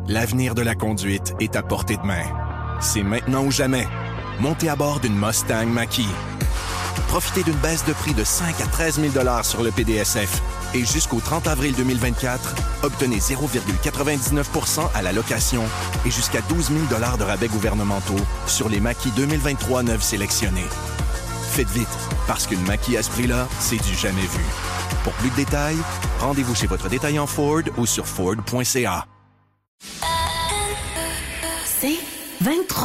L'avenir de la conduite est à portée de main. C'est maintenant ou jamais. Montez à bord d'une Mustang Mach-E. Profitez d'une baisse de prix de 5 à 13 000 $ sur le PDSF. Et jusqu'au 30 avril 2024, obtenez 0,99 % à la location et jusqu'à 12 000 $ de rabais gouvernementaux sur les Mach-E 2023 neuves sélectionnés. Faites vite, parce qu'une Mach-E à ce prix-là, c'est du jamais vu. Pour plus de détails, rendez-vous chez votre détaillant Ford ou sur Ford.ca. C'est 23.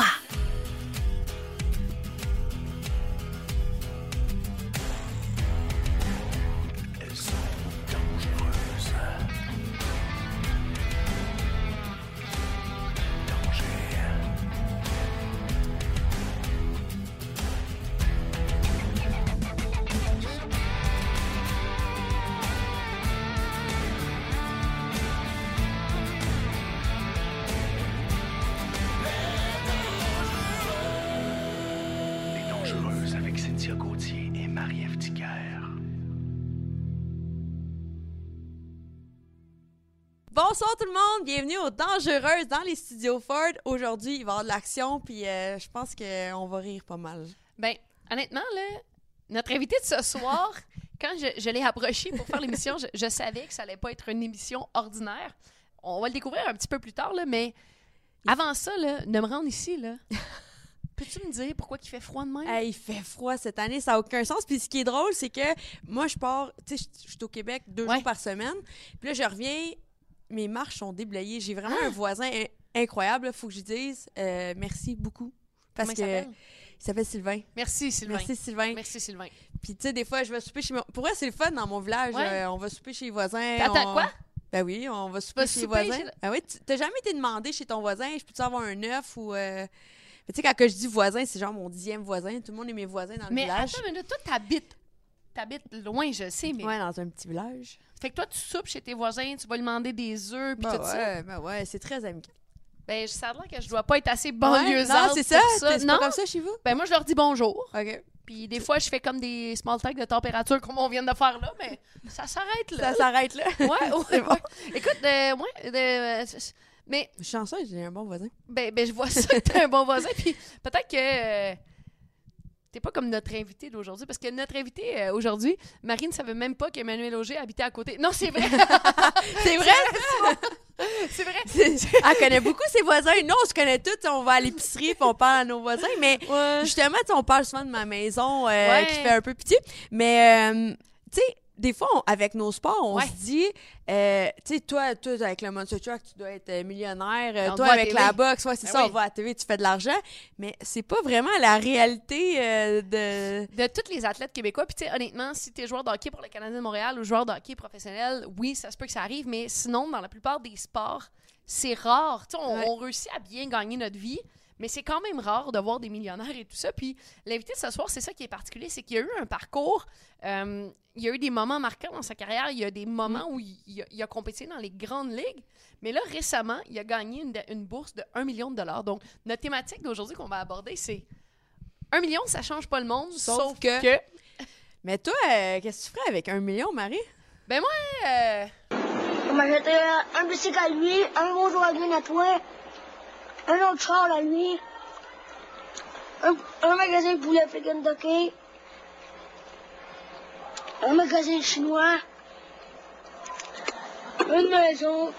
Bonsoir tout le monde, bienvenue aux Dangereuses dans les studios Ford. Aujourd'hui, il va y avoir de l'action, puis je pense qu'on va rire pas mal. Ben, honnêtement, là, notre invité de ce soir, quand je l'ai approché pour faire l'émission, je savais que ça allait pas être une émission ordinaire. On va le découvrir un petit peu plus tard, là, mais avant ça, là, de me rendre ici, là, peux-tu me dire pourquoi il fait froid de même? Il fait froid cette année, ça n'a aucun sens. Puis ce qui est drôle, c'est que moi, je pars, tu sais, je suis au Québec 2 jours par semaine, puis là, je reviens... Mes marches sont déblayées. J'ai vraiment un voisin incroyable. Il faut que je dise merci beaucoup. Parce que il s'appelle Sylvain. Merci, Sylvain. Merci, Sylvain. Merci, Sylvain. Puis, tu sais, des fois, je vais souper chez... Pour vrai, c'est le fun dans mon village. Ouais. On va souper chez les voisins. Attends, quoi? Ben oui, on va souper chez les voisins. Ah oui, t'as jamais été demandé chez ton voisin, je peux-tu avoir un œuf ou... Mais tu sais, quand je dis voisin, c'est genre mon 10e voisin. Tout le monde est mes voisins dans le village. Mais attends, mais toi, t'habites loin, je sais, mais... Ouais, dans un petit village. Fait que toi, tu soupes chez tes voisins, tu vas lui demander des œufs, puis tout ça. Ben ouais, c'est très amical. Ben, ça a l'air que je dois pas être assez banlieusarde non, c'est ça. ça. C'est non? pas comme ça chez vous? Ben, moi, je leur dis bonjour. OK. Puis des fois, je fais comme des small talk de température comme on vient de faire là, mais ça s'arrête là. Ça s'arrête là. Ouais. Bon. Écoute, mais... Je suis chanceuse, j'ai un bon voisin. Ben, je vois ça que t'es un bon voisin, puis peut-être que... t'es pas comme notre invité d'aujourd'hui, parce que notre invité aujourd'hui, Marie ne savait même pas qu'Emmanuel Auger habitait à côté. Non, c'est vrai! C'est vrai? C'est vrai! Elle connaît beaucoup ses voisins. Nous, on se connaît tous. On va à l'épicerie et on parle à nos voisins. Mais justement, on parle souvent de ma maison qui fait un peu pitié. Mais, tu sais, des fois, avec nos sports, on se dit, tu sais, toi, avec le Monster Truck, tu dois être millionnaire. Toi, avec la boxe, c'est ça, on va à la TV, tu fais de l'argent. Mais c'est pas vraiment la réalité de tous les athlètes québécois. Puis, tu sais, honnêtement, si t'es joueur de hockey pour le Canadien de Montréal ou joueur de hockey professionnel, oui, ça se peut que ça arrive. Mais sinon, dans la plupart des sports, c'est rare. Tu sais, on réussit à bien gagner notre vie. Mais c'est quand même rare de voir des millionnaires et tout ça. Puis l'invité de ce soir, c'est ça qui est particulier, c'est qu'il y a eu un parcours, il y a eu des moments marquants dans sa carrière, il y a des moments où il a compété dans les grandes ligues, mais là, récemment, il a gagné une bourse de 1 million de $. Donc, notre thématique d'aujourd'hui qu'on va aborder, c'est 1 million, ça change pas le monde, sauf que... Mais toi, qu'est-ce que tu ferais avec 1 million, Marie? Ben moi, on m'achèterait un bicycle à lui, un bonjour à lui nettoyé, un autre char à lui, un magasin de poulet fait Kentucky, un magasin chinois, une maison.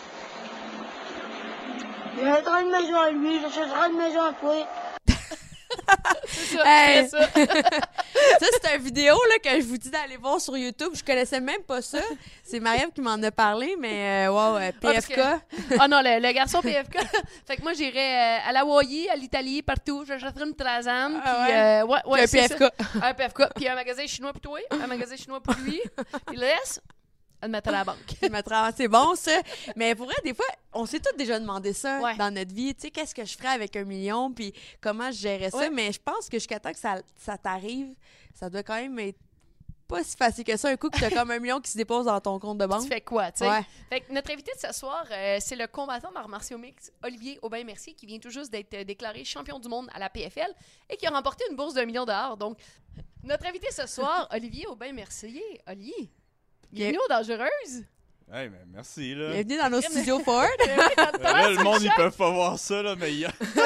J'achèterai une maison à lui, j'achèterai une maison à toi. c'est ça, c'est ça. Ça, c'est une vidéo là, que je vous dis d'aller voir sur YouTube. Je connaissais même pas ça. C'est Marie-Ève qui m'en a parlé, mais PFK. Ah non, le garçon PFK. Fait que moi, j'irais à l'Hawaii, à l'Italie, partout. J'achèterais une Trasam. Puis, un PFK. Un PFK. Puis un magasin chinois pour toi, un magasin chinois pour lui. Puis le reste, elle me mettrait à la banque. C'est bon, ça. Mais pour vrai, des fois, on s'est tous déjà demandé ça dans notre vie. Tu sais, qu'est-ce que je ferais avec 1 million, puis comment je gérais ça. Ouais. Mais je pense que jusqu'à temps que ça t'arrive, ça doit quand même être pas si facile que ça. Un coup que t'as comme 1 million qui se dépose dans ton compte de banque. Tu fais quoi, tu sais? Ouais. Fait que notre invité de ce soir, c'est le combattant d'arts martiaux mixtes Olivier Aubin-Mercier, qui vient tout juste d'être déclaré champion du monde à la PFL et qui a remporté une bourse d'1 million $. Donc, notre invité ce soir, Olivier Aubin-Mercier. Olivier, bienvenue aux Dangereuses. Hey, mais merci, là. Bienvenue dans nos studios Ford. Là, le monde, ils peuvent pas voir ça, là, mais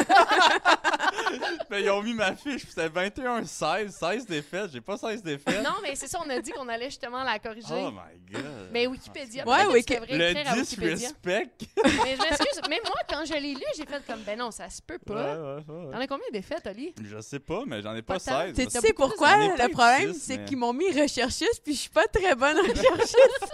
mais ils ont mis ma fiche, puis c'était 21-16 défaites. J'ai pas 16 défaites. Non, mais c'est ça, on a dit qu'on allait justement la corriger. Oh my God. Mais Wikipédia. Ouais, peut-être que tu devrais écrire à Le Wikipédia. disrespect. Mais je m'excuse, même moi, quand je l'ai lu, j'ai fait comme, ben non, ça se peut pas. Ouais. T'en as combien de défaites, Oli? Je sais pas, mais j'en ai pas Pas tant. 16. Tu parce sais que- pourquoi? J'en ai Le peut-être problème, 6, c'est mais- qu'ils m'ont mis recherchiste, puis je suis pas très bonne recherchiste.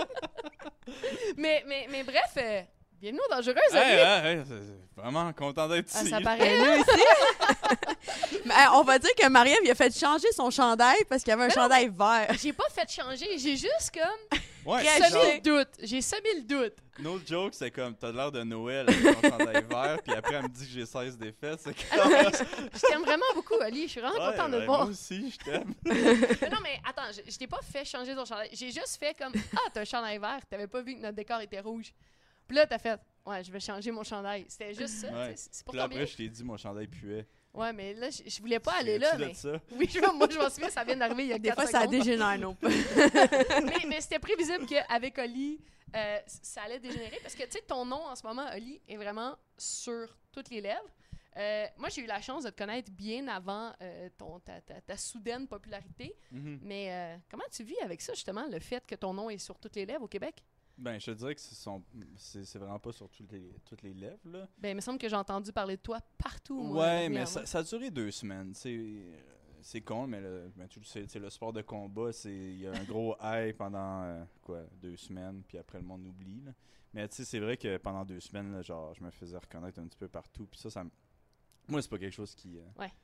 Mais bref, bienvenue aux Dangereuses, Oli. Hey, c'est vraiment content d'être Ah, ici. ça là. paraît. Nous aussi. Mais, on va dire que Marie-Ève, il a fait changer son chandail parce qu'il y avait un chandail vert. J'ai pas fait changer, j'ai juste comme Ouais, Réagir. genre, semé le doute. J'ai semé le doute. no joke, c'est comme, t'as l'air de Noël avec ton chandail vert, puis après, elle me dit que j'ai 16 défaites. C'est comme... Je t'aime vraiment beaucoup, Oli. Je suis vraiment Ouais, contente de te ben, voir. moi aussi, je t'aime. Mais non, mais attends, je t'ai pas fait changer ton chandail. J'ai juste fait comme, ah, t'as un chandail vert. T'avais pas vu que notre décor était rouge. Puis là, t'as fait, ouais, je vais changer mon chandail. C'était juste ça. Ouais. tu sais, C'est pour Puis là, ton bien. après, je t'ai dit, mon chandail puait. Ouais, mais là, je voulais pas aller là. Souviens-tu Mais... de ça? Oui, moi, je m'en souviens, ça vient d'arriver il y a Des 4 fois, ça secondes. dégénère, non pas. mais c'était prévisible qu'avec Oli, ça allait dégénérer. Parce que, tu sais, ton nom en ce moment, Oli, est vraiment sur toutes les lèvres. Moi, j'ai eu la chance de te connaître bien avant ta soudaine popularité. Mhm. Mais comment tu vis avec ça, justement, le fait que ton nom est sur toutes les lèvres au Québec? Ben, je te dirais que c'est vraiment pas sur toutes les lèvres, là. Ben, il me semble que j'ai entendu parler de toi partout. moi, Ouais, mais dernièrement. ça a duré 2 semaines. C'est con, mais tu le sais, le sport de combat, il y a un gros hype pendant 2 semaines, puis après le monde oublie. Là. Mais tu sais, c'est vrai que pendant 2 semaines, là, genre, je me faisais reconnaître un petit peu partout. Puis ça moi, c'est pas quelque chose qui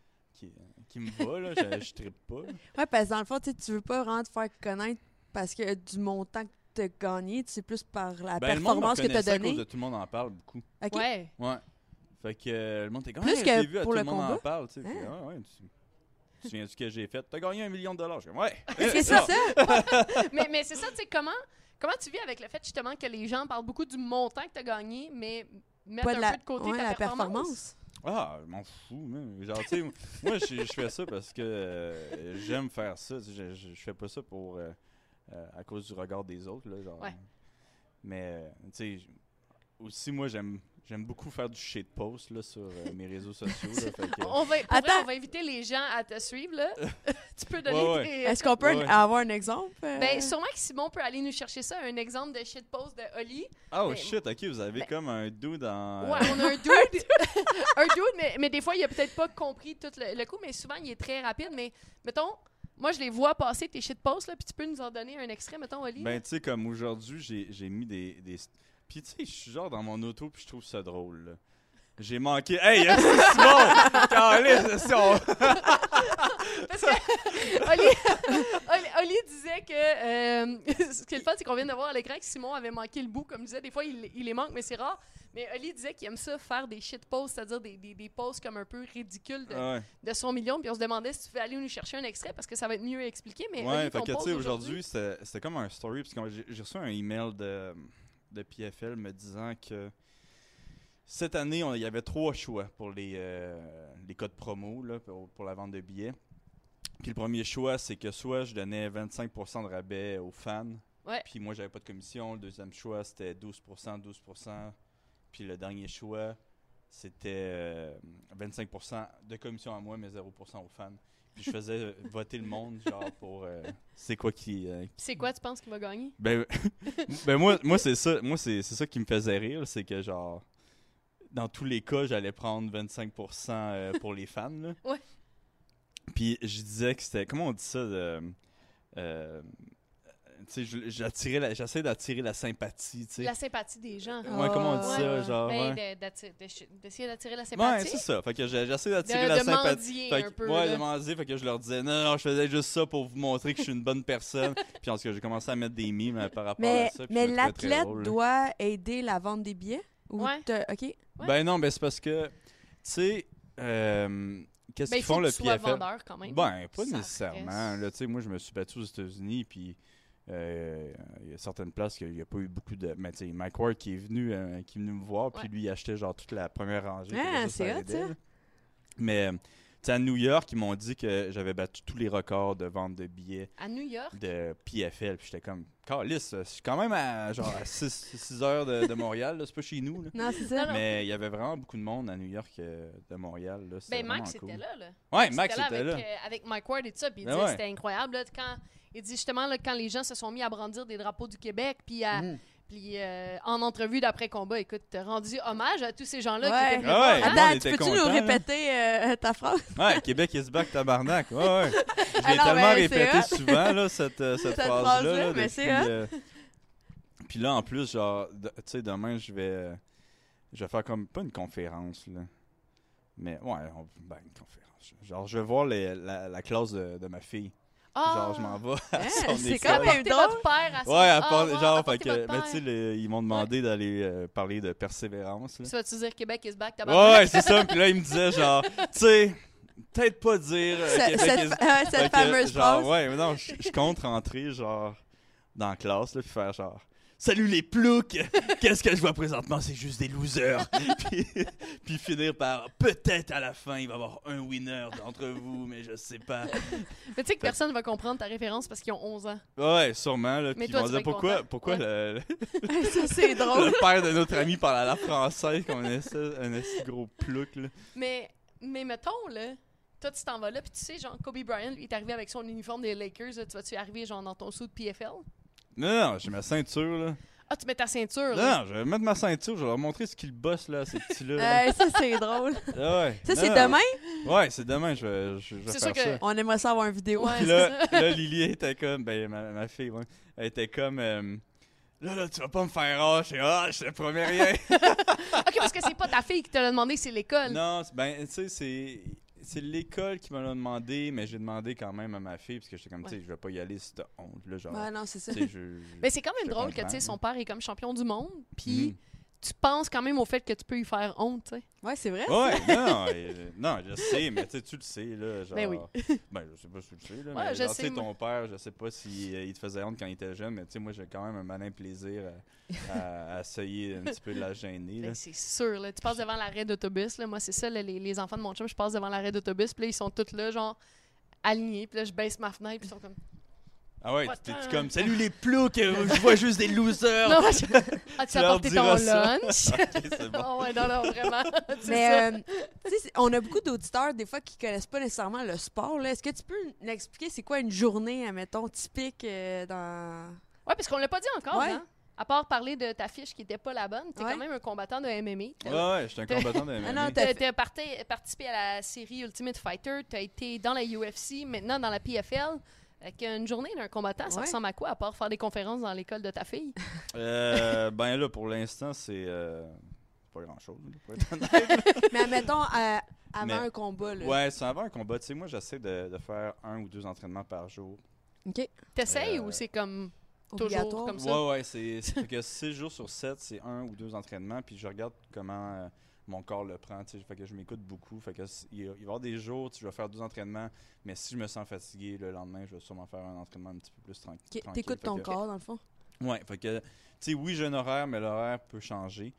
me va, là. Je trippe pas. Là. Ouais, parce que dans le fond, tu veux pas vraiment te faire connaître parce que du montant que tu as gagné, c'est plus par la Ben, le monde me performance que tu as reconnaissait à cause donnée. de tout le monde en parle beaucoup. Ok. Ouais. Ouais. Fait que le monde était comme, Plus hey, que je t'ai vu, pour tout le le monde en combat? parle. Tu sais. Hein? Fait que, ouais, tu te souviens-tu que j'ai fait? T'as gagné $1 million. Je suis comme, ouais. C'est ça. mais c'est ça, tu sais, comment tu vis avec le fait, justement, que les gens parlent beaucoup du montant que tu as gagné, mais mettent Pas un peu de côté ouais, ta la performance? Ah, je m'en fous, man. Genre, tu sais, moi, je fais ça parce que j'aime faire ça. Tu sais, je fais pas ça pour à cause du regard des autres, là, genre. Ouais. Mais, tu sais, aussi, moi, j'aime beaucoup faire du shitpost, là, sur mes réseaux sociaux, là, fait que- On va, pour vrai, Attends. on va inviter les gens à te suivre, là. Tu peux donner Ouais, ouais. tes... Est-ce qu'on peut Ouais. avoir un exemple? Ben, sûrement que Simon peut aller nous chercher ça, un exemple de shitpost de Oli. Oh, mais- shit, OK, vous avez ben- comme un dude en... Ouais, on a un dude. Un dude, mais des fois, il a peut-être pas compris tout le coup, mais souvent, il est très rapide. Mais, mettons, moi, je les vois passer tes shitposts, là, puis tu peux nous en donner un extrait, mettons, Oli? Ben, tu sais, comme aujourd'hui, j'ai mis des... Puis, tu sais, je suis genre dans mon auto, puis je trouve ça drôle, là. J'ai manqué... Hey, c'est Simon! Caliste, c'est on... Parce que Oli disait que ce qui est le fun, c'est qu'on vient de voir à l'écran que Simon avait manqué le bout. Comme je disais, des fois, il les manque, mais c'est rare. Mais Oli disait qu'il aime ça faire des shitposts, c'est-à-dire des posts comme un peu ridicules Ouais. de son million. Puis on se demandait si tu pouvais aller nous chercher un extrait parce que ça va être mieux expliqué. Mais Ouais, Oli, fait ton que, tu post sais, aujourd'hui, c'était comme un story, parce que j'ai reçu un email de PFL me disant que cette année, il y avait 3 choix pour les codes promo, là, pour la vente de billets. Puis le premier choix, c'est que soit je donnais 25% de rabais aux fans, Ouais. puis moi, j'avais pas de commission. Le deuxième choix, c'était 12%. Puis le dernier choix, c'était 25% de commission à moi, mais 0% aux fans. Puis je faisais voter le monde, genre, pour... c'est quoi qui... C'est quoi, tu penses qu'il va gagner? Ben, moi c'est ça. Moi, c'est ça qui me faisait rire. C'est que, genre, dans tous les cas, j'allais prendre 25% pour les fans, là. Ouais. Puis je disais que c'était... Comment on dit ça? Tu sais, j'essaie d'attirer la sympathie, tu sais. La sympathie des gens. Ouais, comment on dit ça, Ouais. genre, Ben, ouais. d'essayer d'attirer la Ouais, sympathie. c'est ça. Fait que j'essaie d'attirer De la sympathie. mendier Fait un que- peu, ouais, là. de mendier. Fait que je leur disais, non, je faisais juste ça pour vous montrer que je suis une bonne personne. Puis en tout cas, j'ai commencé à mettre des mimes par rapport à Mais, ça. puis mais je le trouvais très l'athlète drôle, là. doit aider la vente des billets? Ou Ouais. OK. Ouais. Ben non, ben c'est parce que, tu sais, qu'est-ce Ben, qu'ils il faut font que le tu sois PFL? vendeur quand même. Ben, pas Ça nécessairement. reste. Là, tu sais, moi, je me suis battu aux États-Unis, puis il y a certaines places qu'il n'y a pas eu beaucoup de... Mais tu sais, Mike Ward qui est venu me voir, puis Ouais. lui, il achetait genre toute la première rangée. Ah, puis là, ça c'est hot, aidait, ça. là. Mais, tu à New York, ils m'ont dit que j'avais battu tous les records de vente de billets. À New York? De PFL. Puis j'étais comme, calisse, je suis quand même à 6 heures de Montréal. Là, c'est pas chez nous. Là. Non, c'est ça. Non. Mais il y avait vraiment beaucoup de monde à New York de Montréal. Là. Ben, Max cool. était là. Ouais, Max était là. Avec Mike Ward et tout ça. Puis il Ben dit ouais. c'était incroyable. Là, il dit justement là, quand les gens se sont mis à brandir des drapeaux du Québec, puis en entrevue d'après-combat, écoute, t'as rendu hommage à tous ces gens-là qui étaient venus Ah voir, ouais. hein? le monde Attends, était peux-tu content, nous là. répéter ta phrase? Ouais, Québec is back, tabarnak. Ouais, ouais. Je l'ai Alors, tellement ben, répété c'est souvent, là, cette phrase-là. phrase-là, Là, mais depuis, c'est puis là, en plus, genre, tu sais, demain, je vais faire comme, pas une conférence, là. Mais, ouais, une conférence. Genre, je vais voir la classe de ma fille. Genre, je m'en vais à son c'est école. quand même Apporter drôle. votre père à son... Ouais, genre, apporter fait que, votre mais père. tu sais, ils m'ont demandé d'aller parler de persévérance, là. Tu vas-tu dire Québec is back, Ouais, c'est ça. Puis là, il me disait, genre, tu sais, peut-être pas dire Québec is Fait Cette que, fameuse genre, phrase. ouais, mais non, je compte rentrer, genre, dans la classe, là, puis faire genre, salut les ploucs! Qu'est-ce que je vois présentement? C'est juste des losers! puis finir par, peut-être à la fin, il va y avoir un winner d'entre vous, mais je sais pas. Mais tu sais que personne ne va comprendre ta référence parce qu'ils ont 11 ans. Ouais, sûrement, là. Mais Puis ils toi, vont tu dire, vas être pourquoi content. Ça, c'est drôle. le père de notre ami parle à la française comme un assez gros plouc, là. Mais mettons, là, toi, tu t'en vas là, puis tu sais, genre, Kobe Bryant, lui, il est arrivé avec son uniforme des Lakers, là, tu vas-tu arriver, genre, dans ton sou de PFL? Non, j'ai ma ceinture, là. Ah, tu mets ta ceinture, là. Non, je vais mettre ma ceinture, je vais leur montrer ce qu'ils bossent, là, ces petits-là. Ça, c'est drôle. Ah ouais. Ça, c'est Non, demain? Ouais, c'est demain, je vais C'est faire sûr que- ça. On aimerait ça avoir une vidéo. Ouais, Puis c'est ça. là, Lily était comme, ben, ma fille, ouais, elle était comme, là, tu vas pas me faire je te promets rien. OK, parce que c'est pas ta fille qui te l'a demandé, c'est l'école. Non, tu sais, c'est l'école qui me l'a demandé, mais j'ai demandé quand même à ma fille, parce que j'étais comme, tu sais, je vais pas y aller si t'as honte, là, genre. Ouais, non, c'est ça. tu sais, Mais c'est quand même je drôle que, comprends, tu sais, son là. père est comme champion du monde, puis Mhm. tu penses quand même au fait que tu peux lui faire honte, tu sais. Ouais, c'est vrai. Ouais, non, je sais, mais tu le sais, là, genre... Ben oui. Ben, je sais pas si tu le sais, là, Ouais, mais je genre, tu sais, sais, moi. ton père, je sais pas si il te faisait honte quand il était jeune, mais tu sais, moi, j'ai quand même un malin plaisir à essayer un petit peu de la gêner, là. Ben, c'est sûr, là. Tu passes devant l'arrêt d'autobus, là. Moi, c'est ça, là, les enfants de mon chum, je passe devant l'arrêt d'autobus, puis là, ils sont tous là, genre, alignés, puis là, je baisse ma fenêtre, puis ils sont comme... Ah ouais, Pas t'es tant. comme, salut les ploucs, je vois juste des losers! Non, tu as Tu leur apporté ton diras ça. lunch. Ok, c'est bon. Oh, ouais, non, vraiment. C'est Mais, ça. tu sais, on a beaucoup d'auditeurs, des fois, qui connaissent pas nécessairement le sport. Là. Est-ce que tu peux nous expliquer c'est quoi une journée, admettons, typique dans... Ouais, parce qu'on l'a pas dit encore, Ouais. hein. À part parler de ta fiche qui était pas la bonne, t'es Ouais. quand même un combattant de MMA. Ouais, je suis un combattant de MMA. Ah non, T'as participé à la série Ultimate Fighter, t'as été dans la UFC, maintenant dans la PFL. Une journée d'un combattant, ça Ouais. ressemble à quoi, à part faire des conférences dans l'école de ta fille? Ben là, pour l'instant, c'est pas grand-chose, là, pour être honnête. Mais admettons, avant Mais- un combat, là. Ouais, c'est avant un combat. Tu sais, moi, j'essaie de faire 1 ou 2 entraînements par jour. OK. T'essayes ou c'est comme toujours Obligatoire. comme ça? Ouais, c'est fait que 6 jours sur 7, c'est 1 ou 2 entraînements, puis je regarde comment mon corps le prend, tu sais, fait que je m'écoute beaucoup, fait que il va y avoir des jours, tu sais, je vais faire 2 entraînements, mais si je me sens fatigué le lendemain, je vais sûrement faire un entraînement un petit peu plus tranquille. OK, t'écoutes ton corps, dans le fond. Ouais, fait que, tu sais, oui, j'ai un horaire, mais l'horaire peut changer.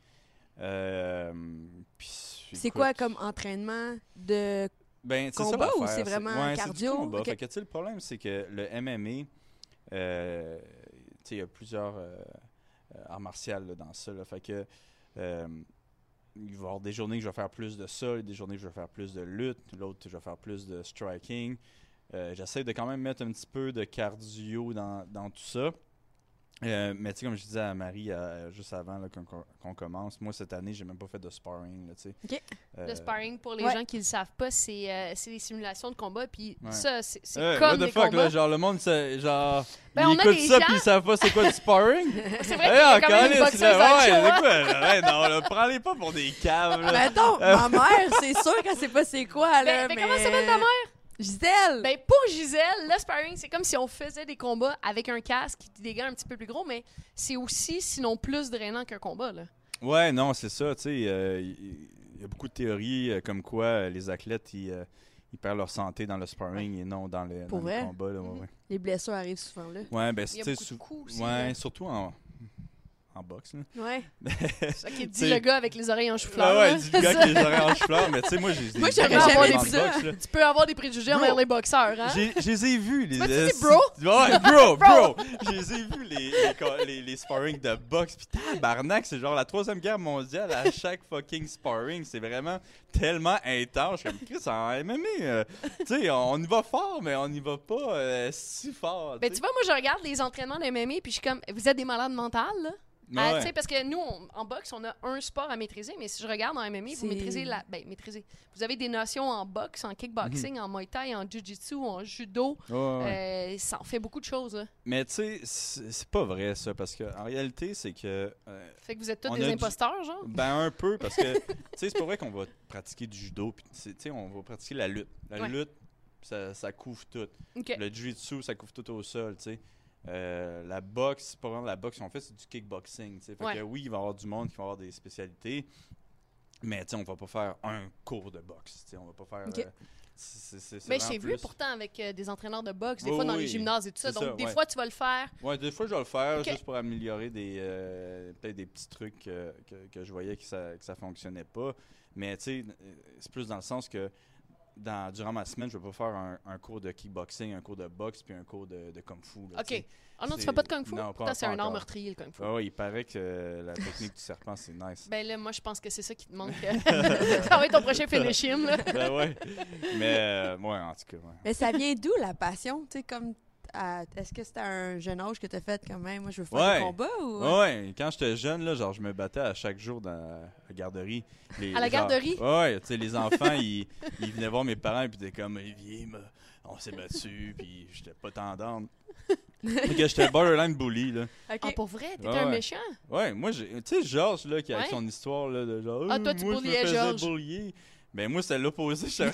Puis, C'est écoute, quoi comme entraînement de... ben, c'est ça combat ou l'affaire, c'est vraiment ouais, cardio? C'est du combat. Ok. Fait que, tu sais, le problème, c'est que le MMA, tu sais, il y a plusieurs arts martiaux là, dans ça. Là, fait que, il va y avoir des journées que je vais faire plus de ça, des journées que je vais faire plus de lutte, l'autre, je vais faire plus de striking. J'essaie de quand même mettre un petit peu de cardio dans tout ça. Mais tu sais, comme je disais à Marie juste avant là, qu'on commence, moi cette année, j'ai même pas fait de sparring. Là, tu sais. OK. Le sparring, pour les Ouais. gens qui le savent pas, c'est des simulations de combat. Puis Ouais. ça, c'est What comme the des fuck, combats. là, genre le monde, genre, Ben, on ils a écoutent des ça gens- puis ils savent pas c'est quoi du sparring. C'est vrai qu'il y a quand même une boxeuse dans le ouais, show, c'est hein? quoi, là? Ouais, non, là, prends-les pas pour des caves, là. Mettons, ma mère, c'est sûr qu'elle sait pas c'est quoi, là, Ben, comment s'appelle ta mère? Gisèle! Ben, pour Gisèle, le sparring, c'est comme si on faisait des combats avec un casque, des gants un petit peu plus gros, mais c'est aussi, sinon plus drainant qu'un combat, là. Ouais, non, c'est ça, tu sais, il y a beaucoup de théories comme quoi les athlètes, ils perdent leur santé dans le sparring et non dans Pour les vrai? combats, là, ouais. Les blessures arrivent souvent là. Ouais, ben, Il y a tu sais, beaucoup de coups aussi, ouais, là. surtout en boxe. Là. Ouais. C'est ça qui dit le gars avec les oreilles en chou-fleur. Ouais, dit le gars avec les oreilles en chou-fleur. Mais tu sais, moi, j'ai Moi, j'aurais jamais dit ça. Tu peux avoir des préjugés envers les boxeurs, hein? Je les ai vus. Tu dis bro? Ouais, bro! Je les ai vus, les sparring de boxe. Puis tabarnak, c'est genre la 3e guerre mondiale à chaque fucking sparring. C'est vraiment tellement intense. Je suis comme, Chris, en MMA, tu sais, on y va fort, mais on y va pas si fort. Ben, tu vois, moi, je regarde les entraînements de MMA, puis je suis comme, vous êtes des malades mentales, là? Ouais. Tu sais, parce que nous, en boxe, on a un sport à maîtriser, mais si je regarde en MMA, vous maîtrisez maîtrisez. Vous avez des notions en boxe, en kickboxing, en muay thai, en jiu-jitsu, en judo. Ça en fait beaucoup de choses, là. Mais tu sais, c'est pas vrai, ça, parce que en réalité, c'est que... fait que vous êtes tous des imposteurs, genre? Ben, un peu, parce que, tu sais, c'est pas vrai qu'on va pratiquer du judo, puis tu sais, on va pratiquer la lutte. La lutte, ça couvre tout. Okay. Le jiu-jitsu, ça couvre tout au sol, tu sais. La boxe, c'est pas vraiment la boxe qu'on fait, c'est du kickboxing. Fait que oui, il va y avoir du monde qui va avoir des spécialités, mais on va pas faire un cours de boxe. On va pas faire. Okay. Mais j'ai vu pourtant avec des entraîneurs de boxe, des fois dans les gymnases et tout ça. Donc, ça, des fois, tu vas le faire. Oui, des fois, je vais le faire juste pour améliorer peut-être des petits trucs que je voyais que ça fonctionnait pas. Mais tu sais, c'est plus dans le sens que durant ma semaine, je ne vais pas faire un cours de kickboxing, un cours de boxe puis un cours de kung fu. Là, OK. Ah non, tu fais pas de kung fu? Non, pourtant, c'est un art meurtrier, le kung fu. Oui, il paraît que la technique du serpent, c'est nice. Ben là, moi, je pense que c'est ça qui te manque. Ça va être ton prochain finish him, là. Ben ouais. Mais, en tout cas, ouais. Mais ça vient d'où, la passion? Tu sais, comme... est-ce que c'était à un jeune âge que tu as fait quand même? Moi, je veux faire des combats ou... Ouais, quand j'étais jeune, là, genre, je me battais à chaque jour dans la garderie. À la garderie? Ouais, tu sais, les enfants, ils venaient voir mes parents et puis ils étaient comme, Olivier, on s'est battu, puis j'étais pas tendance. Fait que j'étais borderline bully, là. Okay. Ah, pour vrai? T'étais un méchant? Ouais, moi, tu sais, Georges, là, qui a son histoire, là, de genre, toi, tu moi, je me faisais Georges. bullier. Ben moi, c'est l'opposé. J'étais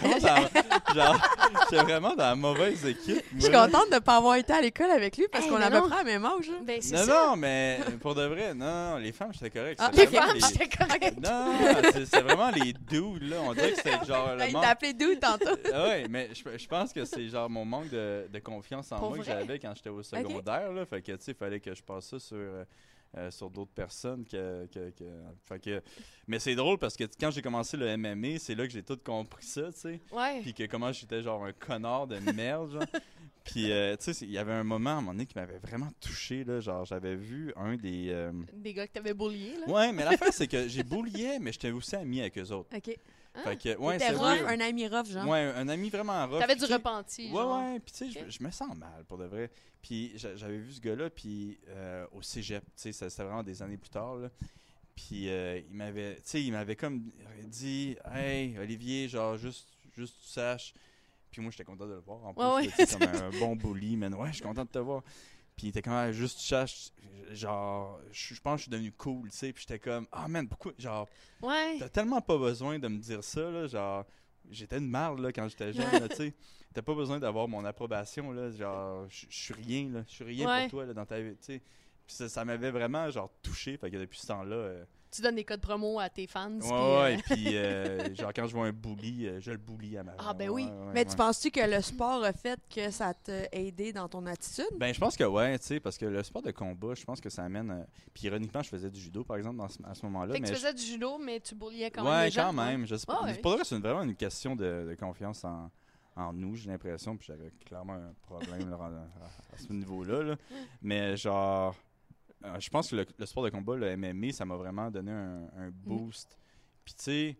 vraiment dans la mauvaise équipe. Je suis contente de ne pas avoir été à l'école avec lui parce qu'on a à peu près la même âge. Ben, non, mais pour de vrai, non, les femmes, j'étais correct. Les femmes, j'étais correct. Non, c'est vraiment les dudes, là. On dirait que c'était genre... Il t'a appelé dude tantôt. Ouais, mais je pense que c'est genre mon manque de confiance en moi que j'avais quand j'étais au secondaire, là. Fait que, tu sais, il fallait que je passe ça sur d'autres personnes mais c'est drôle parce que quand j'ai commencé le MMA, c'est là que j'ai tout compris ça, tu sais. Ouais. Puis que comment j'étais genre un connard de merde, genre. Puis, tu sais, il y avait un moment à un moment donné qui m'avait vraiment touché, là. Genre, j'avais vu un des... Des gars que t'avais bullié, là. Ouais, mais l'affaire, c'est que j'ai bullié, mais j'étais aussi ami avec eux autres. OK. Fait que, ouais, c'était rough, un ami rough, genre. Ouais, un ami vraiment rough. T'avais du repenti, genre. Ouais, puis tu sais, je me sens mal, pour de vrai. Puis j'avais vu ce gars-là, puis au cégep, tu sais, c'était vraiment des années plus tard, là. Puis il m'avait comme dit « Hey, Olivier, genre, juste tu saches. » Puis moi, j'étais content de le voir, en plus. C'est comme un bon bully, mais ouais, je suis content de te voir. Puis il était comme juste tu saches, genre, je pense que je suis devenu cool, tu sais. Puis j'étais comme, man, pourquoi, genre, t'as tellement pas besoin de me dire ça, là, genre, j'étais une marde, là, quand j'étais jeune, là, tu sais. T'as pas besoin d'avoir mon approbation, là, genre, je suis rien, là, je suis rien pour toi, là, dans ta vie, tu sais. Puis ça m'avait vraiment, genre, touché, fait que depuis ce temps-là... Tu donnes des codes promo à tes fans. Ouais, puis genre quand je vois un bully, je le bully à ma Ah ben oui. Mais tu penses-tu que le sport a fait que ça t'a aidé dans ton attitude? Ben je pense que ouais, tu sais, parce que le sport de combat, je pense que ça amène... Puis ironiquement, je faisais du judo, par exemple, à ce moment-là. Fait que tu faisais du judo, mais tu bulliais quand même ouais, les gens. quand même. Je sais pas. Ouais. Pour le reste, c'est vraiment une question de confiance en nous, j'ai l'impression, puis j'avais clairement un problème là, à ce niveau-là. Là. Mais genre... je pense que le sport de combat, le MMA, ça m'a vraiment donné un boost. Puis tu sais,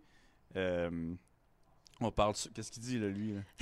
on parle... Qu'est-ce qu'il dit, là, lui? Là?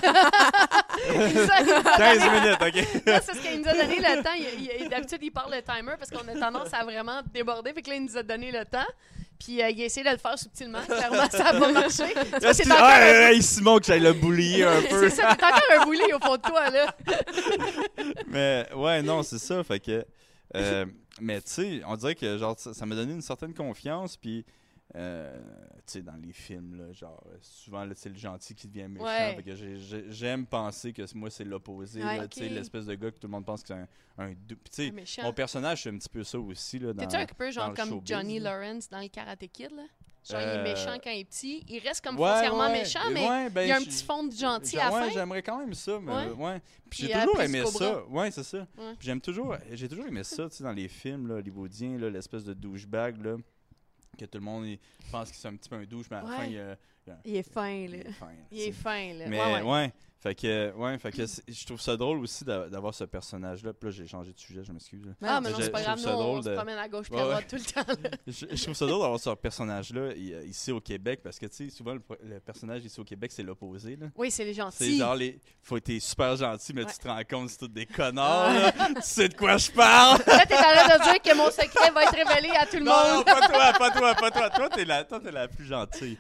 15 minutes, OK. Là, c'est ce qu'il nous a donné le temps. D'habitude, il parle le timer parce qu'on a tendance à vraiment déborder. Fait que là, il nous a donné le temps. Puis il a essayé de le faire subtilement. Clairement, ça n'a pas marché. Hey, Simon, que j'aille le bullier un peu. C'est ça, t'es encore un bully au fond de toi, là. Mais ouais, non, c'est ça. Fait que... mais tu sais, on dirait que genre ça m'a donné une certaine confiance, puis tu sais, dans les films, là, genre souvent là, c'est le gentil qui devient méchant. Ouais. Fait que j'aime penser que moi c'est l'opposé, ouais, tu sais, l'espèce de gars que tout le monde pense que c'est un tu sais, mon personnage c'est un petit peu ça aussi là. T'es-tu un peu genre comme showbiz, Johnny là. Lawrence dans le Karate Kid, là? Genre, il est méchant quand il est petit. Il reste comme foncièrement méchant, mais il y a un petit fond de gentil à la fin. J'aimerais quand même ça. Mais, Puis j'ai Et toujours après, aimé Cobra. ça. Ouais, c'est ça. Puis j'ai toujours aimé ça, tu sais, dans les films là, hollywoodiens, là, l'espèce de douchebag, là, que tout le monde pense que c'est un petit peu un douche, mais à la fin, il est fin, là. Il est fin, là. Mais fait que je trouve ça drôle aussi d'avoir ce personnage-là. Puis là, j'ai changé de sujet, je m'excuse. Ah, mais non, c'est pas grave, nous, on se promène à gauche puis à droite tout le temps. Je trouve ça drôle d'avoir ce personnage-là ici au Québec, parce que, tu sais, souvent, le personnage ici au Québec, c'est l'opposé, là. Oui, c'est les gentils. C'est genre, faut être super gentil, mais tu te rends compte, c'est tous des connards, là. Tu sais de quoi je parle? Là, t'es en train de dire que mon secret va être révélé à tout le monde. Non, pas toi. Toi, t'es la plus gentille.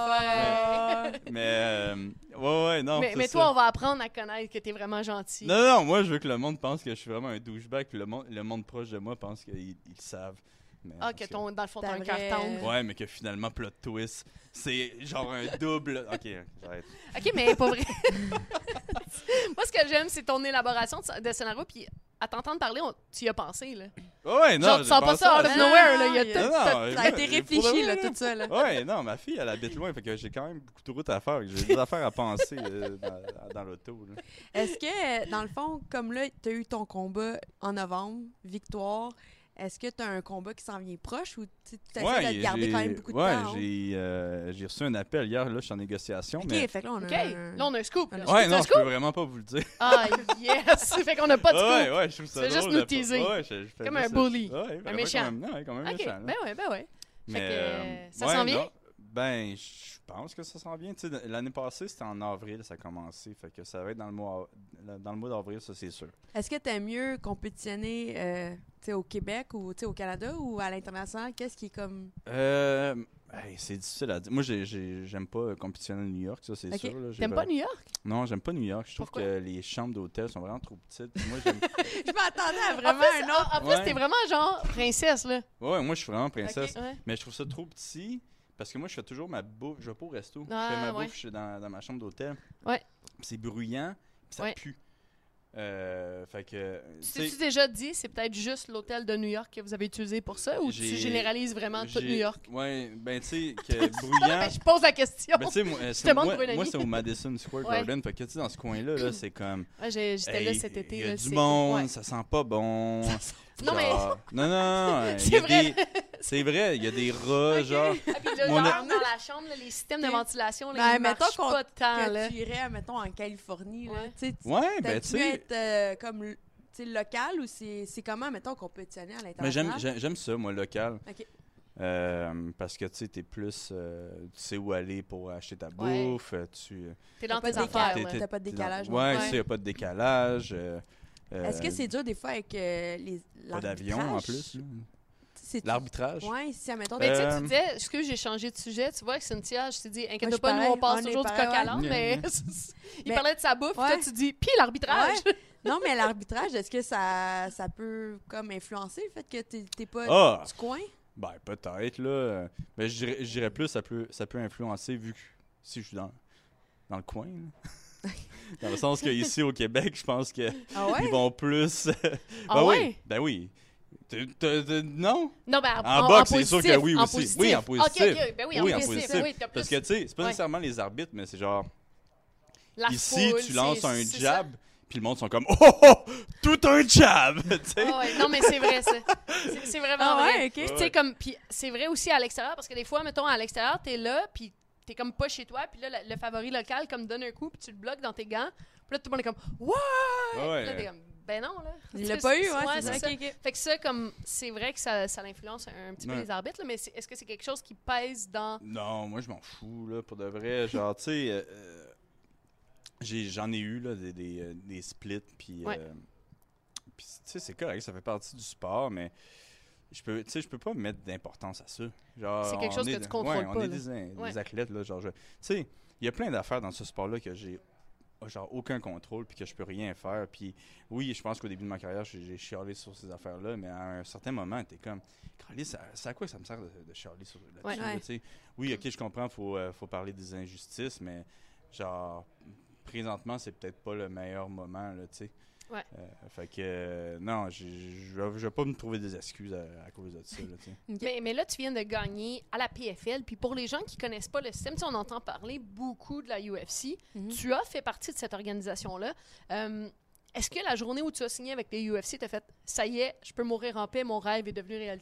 Ah, t'es fin. Mais, non. Mais toi, on va apprendre à connaître que t'es vraiment gentil. Non, moi, je veux que le monde pense que je suis vraiment un douchebag, puis le monde proche de moi pense qu'ils le savent. Mais, que dans le fond, t'as un cœur tendre. Ouais, mais que finalement, plot twist, c'est genre un double. Ok, j'arrête. Ok, mais pas vrai. Moi, ce que j'aime, c'est ton élaboration de scénario, puis à t'entendre parler, tu y as pensé, là. Ouais, non. Genre, tu sens pas ça out of nowhere, là. Ça a été réfléchi, là, tout ça, là. Ouais, non, ma fille, elle habite loin, fait que j'ai quand même beaucoup de routes à faire. J'ai des affaires à penser dans l'auto, là. Est-ce que, dans le fond, comme là, tu as eu ton combat en novembre, victoire, est-ce que tu as un combat qui s'en vient proche ou tu essaies de garder quand même beaucoup de temps? J'ai reçu un appel hier, là, je suis en négociation. OK, mais... fait que là, là, on a un scoop. Là. Ouais, non, je peux vraiment pas vous le dire. Ah, yes! Fait qu'on a pas de scoop. Ouais, je trouve ça c'est drôle. juste nous teaser. Je fais comme un bully. Ouais, un méchant. Quand même OK, méchant. ben ouais. Mais, fait que, ça s'en vient? Ben, je pense que ça s'en vient. Tu sais, l'année passée, c'était en avril, ça a commencé. Fait que ça va être dans le mois d'avril, ça, c'est sûr. Est-ce que tu aimes mieux compétitionner au Québec ou au Canada ou à l'international? Qu'est-ce qui est comme... c'est difficile à dire. Moi, j'aime pas compétitionner à New York, ça, c'est sûr. Là. T'aimes pas New York? Non, j'aime pas New York. Je trouve que les chambres d'hôtel sont vraiment trop petites. Moi, j'aime... Je m'attendais à vraiment un autre... En plus, t'es vraiment genre princesse, là. Ouais, moi, je suis vraiment princesse. Okay, mais je trouve ça trop petit... Parce que moi, je fais toujours ma bouffe. Je vais pas au resto. Je fais ma bouffe, je suis dans ma chambre d'hôtel. Ouais. C'est bruyant, puis ça pue. Fait que... Tu t'es déjà dit, c'est peut-être juste l'hôtel de New York que vous avez utilisé pour ça, ou tu généralises vraiment tout New York? Ouais, ben tu sais, que bruyant... Ben, je pose la question. Ben, tu sais, moi, c'est au Madison Square Garden. Fait que tu sais, dans ce coin-là, là, c'est comme... Ouais, j'étais là cet été. Il y a du monde, ça sent pas bon. Non, mais... Non. C'est vrai. C'est vrai, il y a des rats, genre... Ah, puis là, dans la chambre, là, les systèmes de ventilation, là, ils marchent pas tant, là. Tu irais, mettons, en Californie, là. Ouais, ben tu sais... être comme... local ou c'est comment, mettons, compétitionner à l'international? Mais j'aime ça, moi, local. OK. Parce que, tu sais, t'es plus... tu sais où aller pour acheter ta bouffe. T'es dans tes affaires, t'as pas de décalage. Ouais, tu sais, y a pas de décalage. Est-ce que c'est dur, des fois, avec l'arbitrage? Pas d'avion, en plus. L'arbitrage? Oui, si, admettons... Mais tu disais, excuse, j'ai changé de sujet. Tu vois, avec Cynthia, je t'ai dit, inquiète pas, nous, on passe toujours du coq à l'âne, mais il parlait de sa bouffe, toi, tu dis, puis l'arbitrage! Non, mais l'arbitrage, est-ce que ça peut comme influencer le fait que t'es pas du coin? Ben, peut-être, là. Mais je dirais plus, ça peut influencer, vu que si je suis dans le coin, là. Dans le sens qu'ici, au Québec, je pense qu'ils vont plus... Ben oui. Non? Non, ben en boxe, c'est sûr que oui aussi. Positif. Oui, en positif. OK, ben oui, en positif. Oui, parce que, tu sais, c'est pas nécessairement les arbitres, mais c'est genre... La ici, foule, tu lances un jab, ça. Puis le monde sont comme « Oh! Tout un jab! » Tu sais? Non, mais c'est vrai, ça. C'est vraiment vrai. Okay. Tu sais, comme... Puis c'est vrai aussi à l'extérieur, parce que des fois, mettons, à l'extérieur, t'es là, puis t'es comme pas chez toi, puis là, le favori local, comme donne un coup, puis tu le bloques dans tes gants, puis là, tout le monde est comme « Ouais! » Là, t'es comme... Ben non, là. Il l'a pas eu, ouais, c'est ça. Okay. Fait que ça, comme, c'est vrai que ça l'influence un petit peu les arbitres, là, mais est-ce que c'est quelque chose qui pèse dans... Non, moi, je m'en fous, là, pour de vrai. Genre, tu sais, j'en ai eu, là, des splits, puis tu sais, c'est correct, ça fait partie du sport, mais je peux pas mettre d'importance à ça. Genre, c'est quelque chose que tu contrôles pas. On est des athlètes, là, genre, tu sais, il y a plein d'affaires dans ce sport-là que j'ai genre aucun contrôle puis que je peux rien faire. Puis oui, je pense qu'au début de ma carrière, j'ai chialé sur ces affaires-là, mais à un certain moment, t'es comme, c'est à quoi ça me sert de chialer là-dessus? Là, t'sais? Oui, ok, je comprends, faut parler des injustices, mais genre, présentement, c'est peut-être pas le meilleur moment, là, tu sais. Ouais. Fait que, non, je vais pas me trouver des excuses à cause de ça. Là, mais là, tu viens de gagner à la PFL. Puis pour les gens qui connaissent pas le système, on entend parler beaucoup de la UFC. Tu as fait partie de cette organisation-là. Est-ce que la journée où tu as signé avec les UFC, tu as fait « ça y est, je peux mourir en paix, mon rêve est devenu réalité ».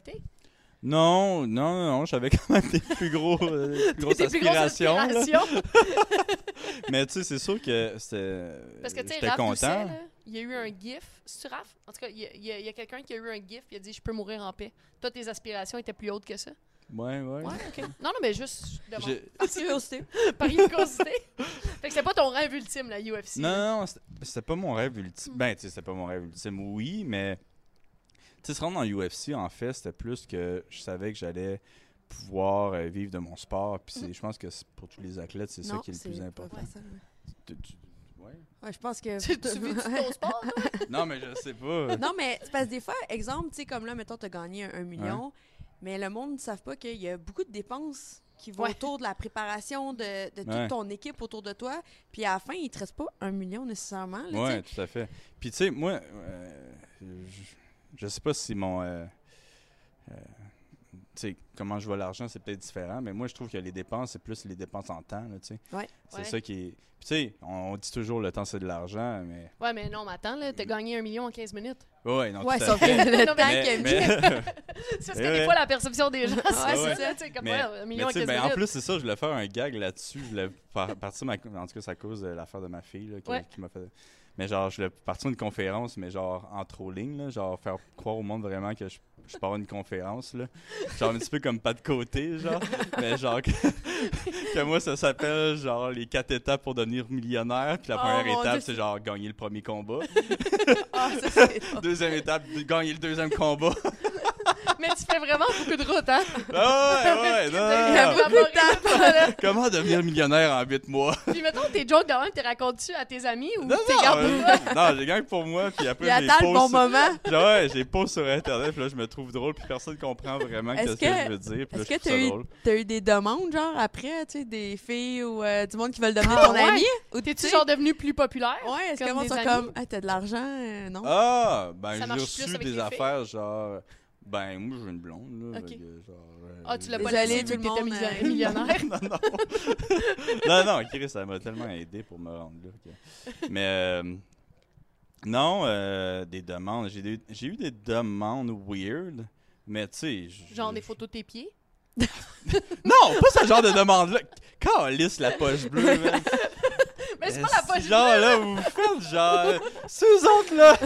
Non, j'avais quand même des plus grosses aspirations. Mais tu sais, c'est sûr que parce que tu sais, j'étais Raph content. Doucet, là, il y a eu un gif. C'est-tu Raph? En tout cas, il y a quelqu'un qui a eu un gif et a dit « je peux mourir en paix ». Toi, tes aspirations étaient plus hautes que ça? Ouais. OK. Non, mais juste demande. Par curiosité. Par curiosité. Fait que c'est pas ton rêve ultime, la UFC. Non, c'était pas mon rêve ultime. Ben, tu sais, c'était pas mon rêve ultime, oui, mais... Tu sais, se rendre dans l'UFC, en fait, c'était plus que je savais que j'allais pouvoir vivre de mon sport. Puis je pense que pour tous les athlètes, c'est ça qui est le plus important. Ouais, je pense que... Tu vis ton sport, là? Non, mais je sais pas. Non, mais c'est parce que des fois, exemple, tu sais, comme là, mettons, t'as gagné 1 million, mais le monde ne savent pas qu'il y a beaucoup de dépenses qui vont autour de la préparation de toute ton équipe autour de toi. Puis à la fin, il te reste pas 1 million nécessairement. Oui, tout à fait. Puis tu sais, moi... Je sais pas si mon... tu sais, comment je vois l'argent, c'est peut-être différent, mais moi, je trouve que les dépenses, c'est plus les dépenses en temps, tu sais. Ouais. C'est ça qui est... Puis tu sais, on dit toujours le temps, c'est de l'argent, mais... Ouais, mais non, mais attends, là, t'as gagné 1 million en 15 minutes. Ouais, non, ouais, tout à sauf fait. que le Non, temps qu'il a mis... C'est parce que des fois, la perception des gens, c'est ça, tu sais, comme mais, 1 million en 15 mais minutes. en plus, c'est ça, je voulais faire un gag là-dessus. Je voulais partir, en tout cas, c'est à cause de l'affaire de ma fille, là, qui m'a fait... Mais genre, je voulais partir une conférence, mais genre en trolling, là, genre faire croire au monde vraiment que je pars à une conférence, là. Genre un petit peu comme pas de côté, genre. Mais genre que moi, ça s'appelle genre les 4 étapes pour devenir millionnaire. Puis la première étape, c'est genre gagner le premier combat. Deuxième étape, gagner le deuxième combat. Mais tu fais vraiment beaucoup de route, hein? Ouais, non. Il y a beaucoup de temps. Comment devenir millionnaire en 8 mois? Puis mettons, tes jokes quand même, t'es racontes-tu à tes amis ou non, t'es gardes pour toi? Non, je les gagne pour moi, puis après, il attend le bon moment. Genre, ouais, j'ai pose sur Internet, puis là, je me trouve drôle, puis personne comprend vraiment ce que je veux dire, puis là, je trouve ça drôle. Est-ce que t'as eu des demandes, genre, après, tu sais, des filles ou du monde qui veulent devenir ton ami? Ou t'es-tu genre devenu plus populaire? Ouais, est-ce que le monde sont comme, hey, t'as de l'argent? Non? Ah, ben, Ça j'ai reçu des affaires, genre... Ben, moi, je veux une blonde, là. Okay. Genre, tu l'as pas laissé vu que t'étais millionnaire? non, Chris, ça m'a tellement aidé pour me rendre là. Okay. Mais, non, des demandes. J'ai eu des demandes weird, mais tu sais... Genre des photos de tes pieds? Non, pas ce genre de demande-là. Calisse la poche bleue, man. Mais c'est pas la poche bleue! Genre, là, vous faites genre... C'est eux autres, là!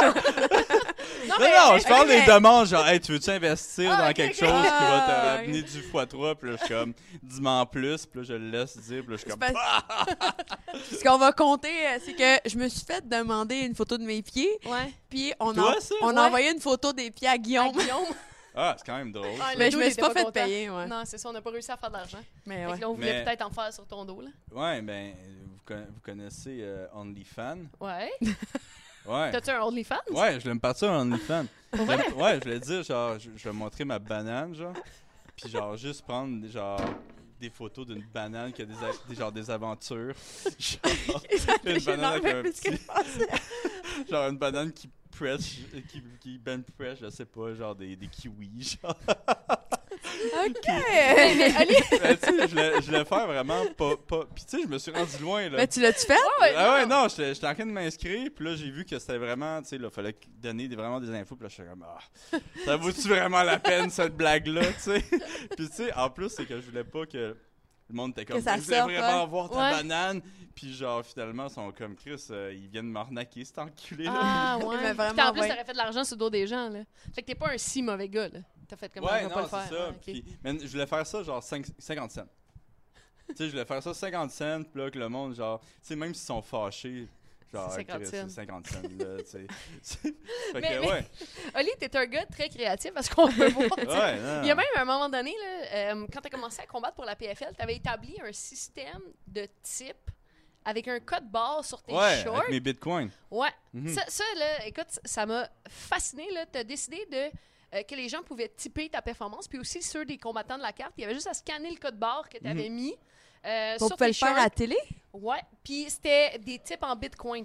Non, je parle des demandes, genre, hey, tu veux-tu investir dans quelque chose qui va te ramener du x3? Puis là, je suis comme, dis-moi en plus, puis là, je le laisse dire, puis là, je suis comme, Ce qu'on va compter, c'est que je me suis fait demander une photo de mes pieds, puis on a envoyé une photo des pieds à Guillaume. Ah, c'est quand même drôle. Mais je me suis pas fait payer, Non, c'est ça, on n'a pas réussi à faire de l'argent. Mais fait que là, on voulait peut-être en faire sur ton dos, là. Ouais, ben, vous connaissez OnlyFans? Ouais. Ouais. T'as-tu un OnlyFans? Ouais, je voulais me partir en OnlyFans. Ouais, je voulais dire, genre, je vais montrer ma banane, genre. Puis, genre, juste prendre, genre, des photos d'une banane qui a des aventures. Genre, une banane avec un petit... genre, une banane qui press, qui ben press, je sais pas, genre des kiwis, genre. OK! Mais tu sais, je voulais faire vraiment pas... Puis tu sais, je me suis rendu loin, là. Mais tu l'as-tu fait? Non, j'étais en train de m'inscrire, puis là, j'ai vu que c'était vraiment, tu sais, là, fallait donner vraiment des infos, puis là, je suis comme, ça vaut-tu vraiment la peine, cette blague-là, tu sais? Puis tu sais, en plus, c'est que je voulais pas que le monde était comme, je voulais vraiment voir ta banane, puis genre, finalement, ils sont comme, Chris, ils viennent m'arnaquer, cet enculé-là. Ah, ouais. Mais vraiment, puis en plus, t'aurais fait de l'argent sur le dos des gens, là. Fait que t'es pas un si mauvais gars, là. T'as fait comme ouais, on va pas le faire. C'est ça. Puis, mais je voulais faire ça genre 50 cents. Tu sais, je voulais faire ça 50 cents, puis là, que le monde, genre, tu sais, même s'ils sont fâchés, genre, c'est 50 cents, là, tu sais. Fait que, ouais. Oli, t'es un gars très créatif parce qu'on peut voir. Ouais, non. Il y a même un moment donné, là, quand t'as commencé à combattre pour la PFL, t'avais établi un système de type avec un code barre sur tes shorts. Avec mes bitcoins. Ouais. Ça, là, écoute, ça m'a fasciné, là. T'as décidé de... que les gens pouvaient typer ta performance, puis aussi ceux des combattants de la carte. Il y avait juste à scanner le code barre que tu avais mis sur tes le faire à la télé? Ouais, puis c'était des types en Bitcoin.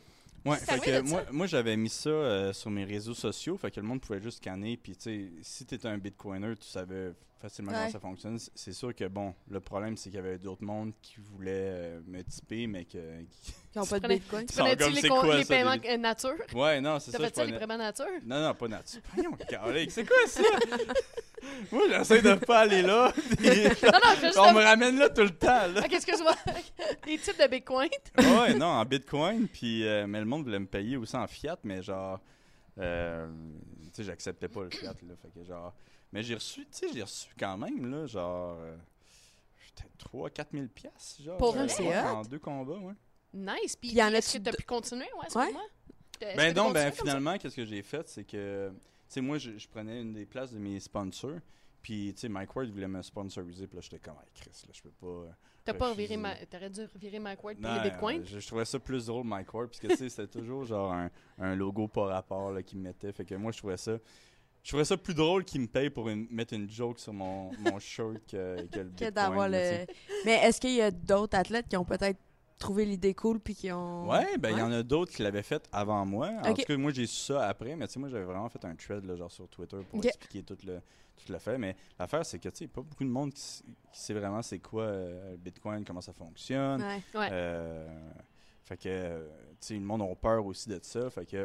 Ouais, C'est fait arrivé que de ça? moi j'avais mis ça sur mes réseaux sociaux, fait que le monde pouvait juste scanner, puis tu sais, si t'étais un bitcoiner, tu savais facilement comment ça fonctionne. C'est sûr que bon, le problème c'est qu'il y avait d'autres mondes qui voulaient me typer, mais qui n'ont pas de bitcoin. sont Prenais-tu comme, les, c'est quoi, les ça, paiements des- nature? Ouais, non, c'est T'as ça. fait ça, les paiements nature? Non, pas nature. Voyons, calique, c'est quoi ça? Moi, j'essaie de pas aller là. puis Non, juste on me ramène là tout le temps, là. Ok, excuse-moi. Les types de bitcoin. Ouais, non, en bitcoin, puis mais le monde voulait me payer aussi en fiat, mais genre, tu sais, j'acceptais pas le fiat, là, fait que genre, mais j'ai reçu quand même, là, genre, peut-être 3-4 000 piastres, genre, Pour vrai? C'est hot. en 2 combats, ouais. Nice. Puis Puis y en est-ce a-tu que t'as de- pu continuer? Ouais, Ouais. excuse-moi. Est-ce que Ben t'as non, continué ben comme ça? finalement, qu'est-ce que j'ai fait, c'est que, tu sais, moi, je prenais une des places de mes sponsors, puis, tu sais, Mike Ward voulait me sponsoriser, puis là, j'étais comme, hey, Chris, là, je peux pas... T'as pas refuser. viré T'aurais dû virer Mike Ward pour Non, les bitcoins? je trouvais ça plus drôle, Mike Ward, parce que, tu sais, c'était toujours, genre, un logo par rapport, là, qu'il me mettait, fait que moi, je trouvais ça plus drôle qu'il me paye pour mettre une joke sur mon shirt que le Que bitcoin. d'avoir là, le... tu sais. Mais est-ce qu'il y a d'autres athlètes qui ont peut-être trouvé l'idée cool puis qui ont... Ouais, ben il y en a d'autres qui l'avaient fait avant moi. En Ok. tout cas, moi j'ai su ça après, mais tu sais, moi j'avais vraiment fait un thread là, genre sur Twitter pour Ok. expliquer tout le fait. Mais l'affaire, c'est que tu sais, pas beaucoup de monde qui sait vraiment c'est quoi le Bitcoin, comment ça fonctionne. Ouais. Ouais. Fait que, tu sais, le monde a peur aussi de ça. Fait que,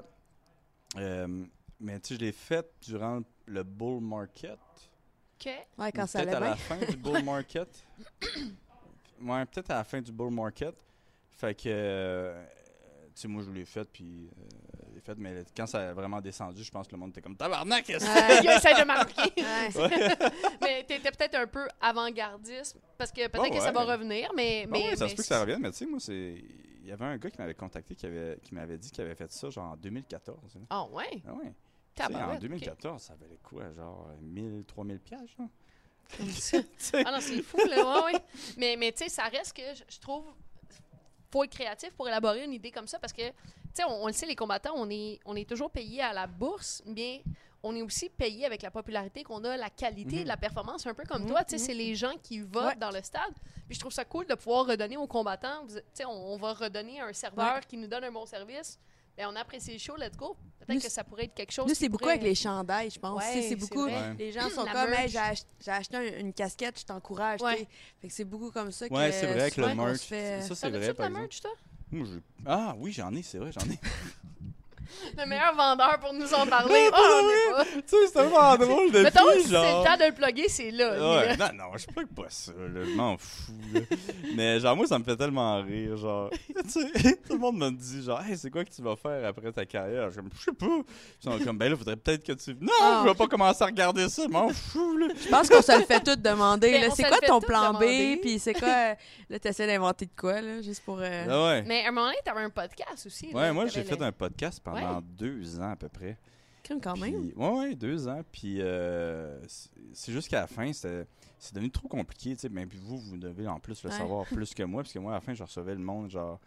mais tu sais, je l'ai fait durant le bull market. OK. Ouais, quand ça Peut-être allait à la bien. fin du bull market. Ouais, peut-être à la fin du bull market. Fait que, tu sais, moi, je l'ai fait, puis mais quand ça a vraiment descendu, je pense que le monde était comme tabarnak, qu'est-ce que Ouais. Il essaie de marquer. Ouais. Mais t'étais peut-être un peu avant-gardiste parce que peut-être Oh, que ça va ouais. revenir, mais... Bon, ouais, ça mais se peut que ça revienne, mais tu sais, moi, il y avait un gars qui m'avait contacté qui m'avait dit qu'il avait fait ça, genre en 2014. Hein. Ah ouais? Ah ouais. Tu sais, Tabarouette, en ok. 2014, ça valait quoi, genre 1000, 3000 piastres, genre? Comme ça. Tu sais. Ah non, c'est fou, là. Ouais, ouais. Mais tu sais, ça reste que je trouve faut être créatif pour élaborer une idée comme ça parce que, tu sais, on le sait, les combattants, on est toujours payés à la bourse, mais on est aussi payés avec la popularité qu'on a, la qualité de la performance, un peu comme toi. Tu sais, c'est les gens qui votent Ouais. dans le stade. Puis je trouve ça cool de pouvoir redonner aux combattants. Tu sais, on va redonner à un serveur qui nous donne un bon service. Bien, on apprécie le show, let's go. Peut-être Nous, que ça pourrait être quelque chose. Nous, qui c'est beaucoup pourrait- avec les chandails, je pense. Ouais, Tu sais, c'est c'est beaucoup. vrai. Les gens sont La comme, hey, merch. j'ai acheté une casquette, je t'encourage. Ouais. tu sais. Fait que c'est beaucoup comme ça. Ouais, que c'est vrai que le souvent qu'on merch, se fait- ça T'en c'est as-tu vrai, de par la exemple. merch, toi? Moi, ah oui, j'en ai, c'est vrai, j'en ai. Le meilleur vendeur pour nous en parler. Oh, on est pas. Tu sais, c'est tellement drôle de Mettons, vie, si c'est genre. le temps de le plugger, c'est là. Ouais, lui, là. non, je plug pas ça, là, je m'en fous. Là. Mais genre, moi, ça me fait tellement rire, genre. Tu sais, tout le monde me dit, genre, hey, c'est quoi que tu vas faire après ta carrière? Je sais pas. Ils sont comme, ben là, faudrait peut-être que tu. Non, Ah. je vais pas commencer à regarder ça, je m'en fous, là. Je pense qu'on se le fait tout demander. Ben, là. on C'est se quoi le fait ton tout plan demander. B? Puis c'est quoi... là, t'essaies d'inventer de quoi, là, juste pour... Ah ouais. Mais à un moment donné, t'avais un podcast aussi. Ouais, là, moi, t'avais j'ai fait le- un podcast pendant 2 ans à peu près. Crime quand même. Puis, ouais, 2 ans. Puis c'est juste qu'à la fin, c'est devenu trop compliqué. Tu sais, ben, puis vous devez en plus le Ouais. savoir plus que moi, parce que moi, à la fin, je recevais le monde genre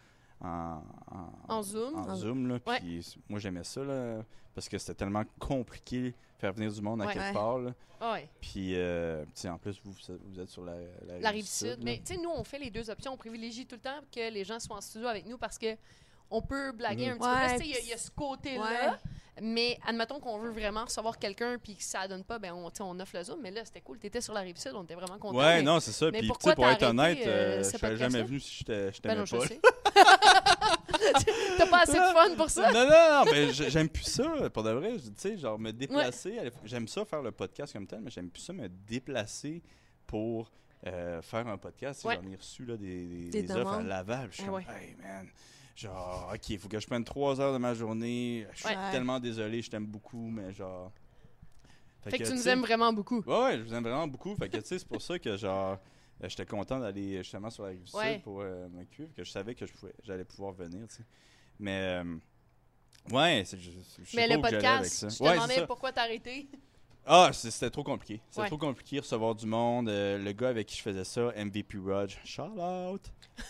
En Zoom. en Zoom. Là, Ouais. puis moi, j'aimais ça, là, parce que c'était tellement compliqué de faire venir du monde à Ouais. quelque Ouais. part. Là. Ah ouais. Puis, tu sais, en plus, vous êtes sur La rive sud. là. Mais tu sais, nous, on fait les deux options. On privilégie tout le temps que les gens soient en studio avec nous parce que on peut blaguer un petit Ouais, peu plus. Tu sais, il y a ce côté-là. Ouais. Mais admettons qu'on veut vraiment recevoir quelqu'un puis que ça donne pas, ben on offre le Zoom. Mais là, c'était cool. T'étais sur la rive sud, on était vraiment contents. Ouais, mais- non, c'est ça. mais Puis, tu pourquoi sais, pour t'as être honnête, arrêté, je ce serais jamais podcast-là? venu si je Ben t'aimais non, je pas. sais. T'as pas assez de fun pour ça? Non, mais j'aime plus ça, pour de vrai. Tu sais, genre, me déplacer. J'aime ça faire le podcast comme tel, mais j'aime plus ça me déplacer pour faire un podcast. Tu sais, Ouais. j'en ai reçu là, des Des offres à demandes. Laval. Je suis Ah comme, hey man, genre, ok, il faut que je prenne 3 heures de ma journée. Je suis Ouais. tellement désolé, je t'aime beaucoup, mais genre. Fait que tu tu nous sais, aimes vraiment beaucoup. Ouais, je vous aime vraiment beaucoup. Fait que, tu sais, c'est pour ça que, genre, j'étais content d'aller justement sur la rive sud Ouais. pour me cuivre, que je savais que j'allais pouvoir venir, tu sais. Mais, ouais, je sais Mais pas le où que j'allais avec podcast, ça. je te Ouais, c'est demandais ça. pourquoi t'as arrêté. Ah, c'était trop compliqué. C'était Ouais. trop compliqué de recevoir du monde. Le gars avec qui je faisais ça, MVP Rudge, shout out.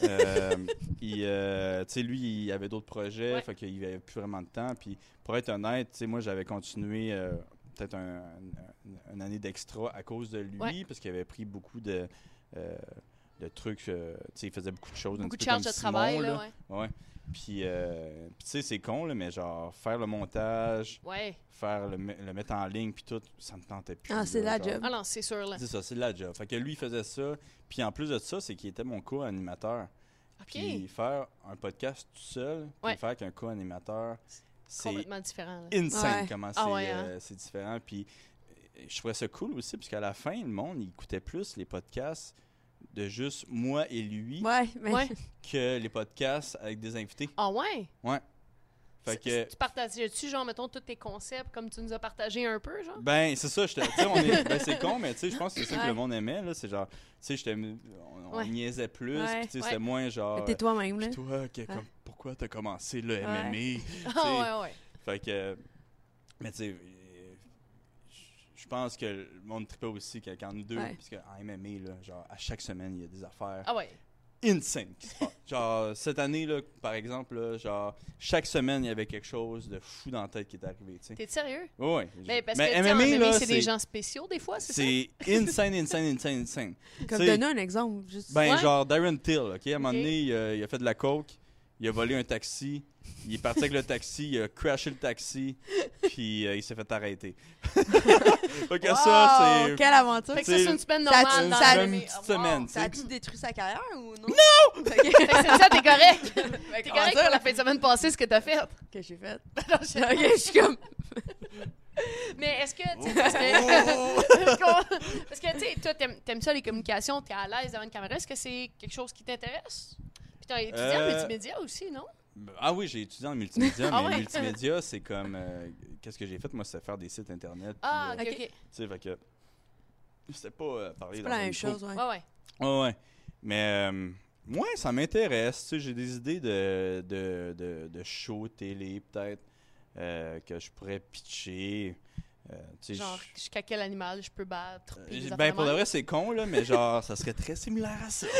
Tu sais, lui, il avait d'autres projets, Ouais. fait qu'il avait plus vraiment de temps. Puis, pour être honnête, tu sais, moi, j'avais continué peut-être une année d'extra à cause de lui, Ouais. parce qu'il avait pris beaucoup de trucs. Tu sais, il faisait beaucoup de choses. un Beaucoup de petit peu charges comme de travail, Simon, là, ouais. Ouais. Puis, tu sais, c'est con, là, mais genre, faire le montage, faire le mettre en ligne, puis tout, ça me tentait plus. Ah, c'est là, la genre. job. Ah non, c'est sûr, là. C'est ça, c'est de la job. Fait que lui, il faisait ça. Puis en plus de ça, c'est qu'il était mon co-animateur. OK. Puis faire un podcast tout seul, puis le faire avec un co-animateur, c'est complètement différent. Là. insane comment Ah c'est différent. Puis je trouvais ça cool aussi, parce qu'à la fin, le monde, il écoutait plus les podcasts de juste moi et lui que les podcasts avec des invités. Ah ouais? Ouais. Fait que... Tu partageais-tu, genre, mettons, tous tes concepts comme tu nous as partagé un peu, genre? Ben, c'est ça. C'est con, mais tu sais, je pense que c'est ça que le monde aimait, là. C'est genre, tu sais, on niaisait plus, puis tu sais, c'était moins genre... T'es toi-même, là. Puis toi, pourquoi t'as commencé le MMA? Ah ouais. Fait que... Mais tu sais... Je pense que le monde trippait aussi quand nous deux, parce qu'en MMA, là, genre, à chaque semaine, il y a des affaires insane qui se passent. Genre, cette année, là, par exemple, là, genre, chaque semaine, il y avait quelque chose de fou dans la tête qui est arrivé, tu sais. T'es sérieux? Oui. Mais parce que, MMA, là, c'est des gens spéciaux, des fois, c'est ça? C'est insane. Comme donner un exemple. Juste... genre, Darren Till, OK? À un moment donné, il a fait de la coke, il a volé un taxi, il est parti avec le taxi, il a crashé le taxi, puis il s'est fait arrêter. Fait que ça, c'est... Quelle aventure! Fait que ça, c'est une semaine normale dans la une petite semaine. Ça a-tu détruit sa carrière ou non? Non! Fait que c'est ça, t'es correct! T'es correct pour la fin de semaine passée, ce que t'as fait? Que j'ai fait? Ok, je suis comme... Mais est-ce que... Parce que, tu sais, toi, t'aimes ça, les communications, t'es à l'aise devant une caméra. Est-ce que c'est quelque chose qui t'intéresse? Puis t'as étudié en multimédia aussi, non? Ah oui, j'ai étudié en multimédia, mais multimédia, c'est comme... qu'est-ce que j'ai fait? Moi, c'est faire des sites Internet. Ah, puis, OK. Tu sais, fait que... C'était pas parler c'est dans pas la un même micro. chose, Ouais. Mais... moi, ça m'intéresse. Tu sais, j'ai des idées de shows télé, peut-être, que je pourrais pitcher. Genre, jusqu'à quel animal je peux battre? Pour de vrai, c'est con, là, mais genre, ça serait très similaire à ça.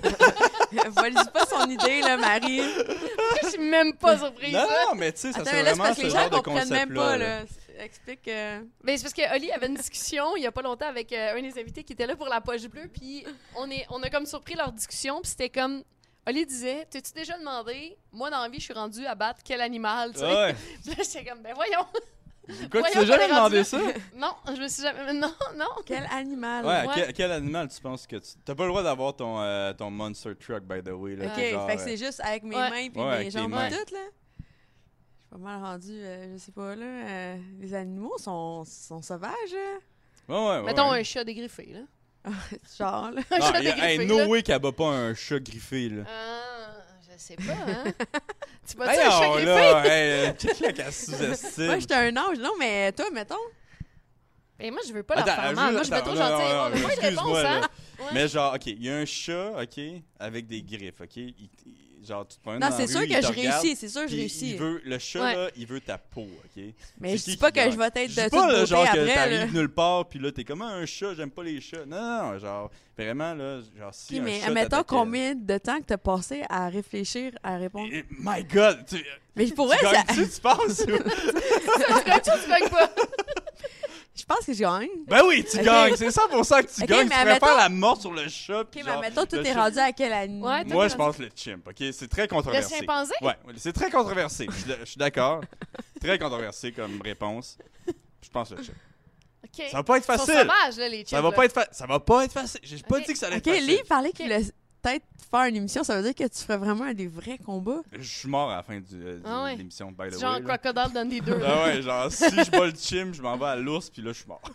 Valide pas son idée, là, Marie. Je suis même pas surprise. Non, mais tu sais, ça serait vraiment ce genre de concept-là. Même pas, là. Explique. Ben, c'est parce que Oli avait une discussion il y a pas longtemps avec un des invités qui était là pour la poche bleue, puis on a comme surpris leur discussion, puis c'était comme... Oli disait, t'as-tu déjà demandé, moi dans la vie, je suis rendue à battre quel animal, tu sais? Ouais. Puis là, j'étais comme, ben voyons! Quoi, tu t'es jamais demandé ça? Non, je me suis jamais... Non. Quel animal? Ouais, quel animal tu penses que tu... T'as pas le droit d'avoir ton Monster Truck, by the way. Là, OK, genre, fait que c'est juste avec mes mains puis mes jambes et tout, là? Je suis pas mal rendue, je sais pas, là. Les animaux sont sauvages, là. Ouais. Mettons un chat dégriffé, là. Genre, là. Un chat dégriffé, no way qu'elle bat pas un chat griffé, là. Je sais pas, hein? Tu bats-tu un chat griffé? Là, check-là qu'elle sous-estime. Moi, j'étais un ange, non, mais toi, mettons. Ben moi, je veux pas leur faire mal. Moi, je veux trop gentil. On a pas de réponse, hein? Mais genre, OK, il y a un chat, OK, avec des griffes, OK? Genre, tu te prends non, c'est sûr que je réussis, c'est sûr que je réussis. Le chat, là, il veut ta peau, OK? Mais je dis pas que je vais être de toute beauté beauté genre après, que t'arrives nulle part, puis là, t'es comme un chat, j'aime pas les chats. Non, genre, vraiment, là, genre, si mais un chat admettons t'attaquait... combien de temps que t'as passé à réfléchir, à répondre? My God! Mais pour vrai, ça... tu penses? Tu gagnes pas? Je pense que je gagne. Ben oui, tu gagnes. C'est ça pour ça que tu gagnes. Tu préfères la mort sur le chat. OK, mais admettons, tout est rendu à quel animal? Ouais, moi, je pense le chimp. OK, c'est très controversé. Le chimpanzé? Ouais, c'est très controversé. Je suis d'accord. Très controversé comme réponse. Je pense le chimp. OK. Ça va pas être facile. Ils sont sauvages, là, les chimps. Ça va pas être facile. J'ai pas dit que ça allait être facile. OK, Lee parlait qu'il voulait peut-être faire une émission. Ça veut dire que tu ferais vraiment des vrais combats? Je suis mort à la fin de l'émission, by the way. Genre Crocodile Dundee 2. Ah ouais, genre, si je bats le chimp, je m'en vais à l'ours, puis là, je suis mort.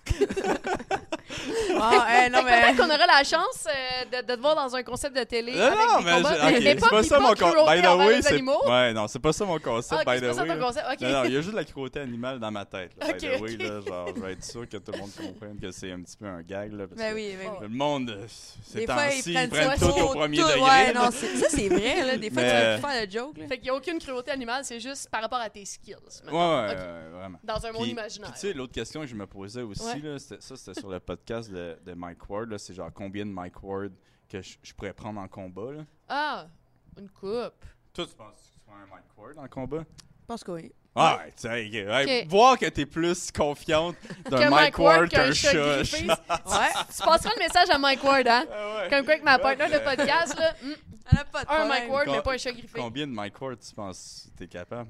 Non, mais... Peut-être qu'on aura la chance de te voir dans un concept de télé avec des combats. C'est pas ça mon concept. By the way, c'est... animaux. Ouais, non, c'est pas ça mon concept, by the way. C'est pas ça ton concept, OK. Non, il y a juste de la cruauté animale dans ma tête, là, by OK, the way, là, genre, je vais être sûr que tout le monde comprenne que c'est un petit peu un gag, là, parce Ben que oui. le monde, ces des fois, temps-ci, ils prennent ça tout au premier degré. Ouais, non, ça, c'est vrai, là. Des fois, tu vas plus faire le joke, là. Fait qu'il n'y a aucune cruauté animale, c'est juste par rapport à tes skills. Ouais, vraiment. Dans un monde imaginaire. Puis tu sais, l'autre question que je me posais aussi, là, c'était sur le podcast de Mike Ward, là, c'est genre combien de Mike Ward que je pourrais prendre en combat, là. Ah, une coupe. Toi, tu penses que tu prends un Mike Ward en combat? Je pense que oui. Ah, ouais, tu sais, voir que t'es plus confiante d'un Mike Ward qu'un chat. Ouais. Tu passeras le message à Mike Ward, hein? Ouais. Comme quoi, avec ma partner de podcast, là, Elle a pas de Un problème. Mike Ward, mais pas un chat griffé. Combien de Mike Ward tu penses que t'es capable?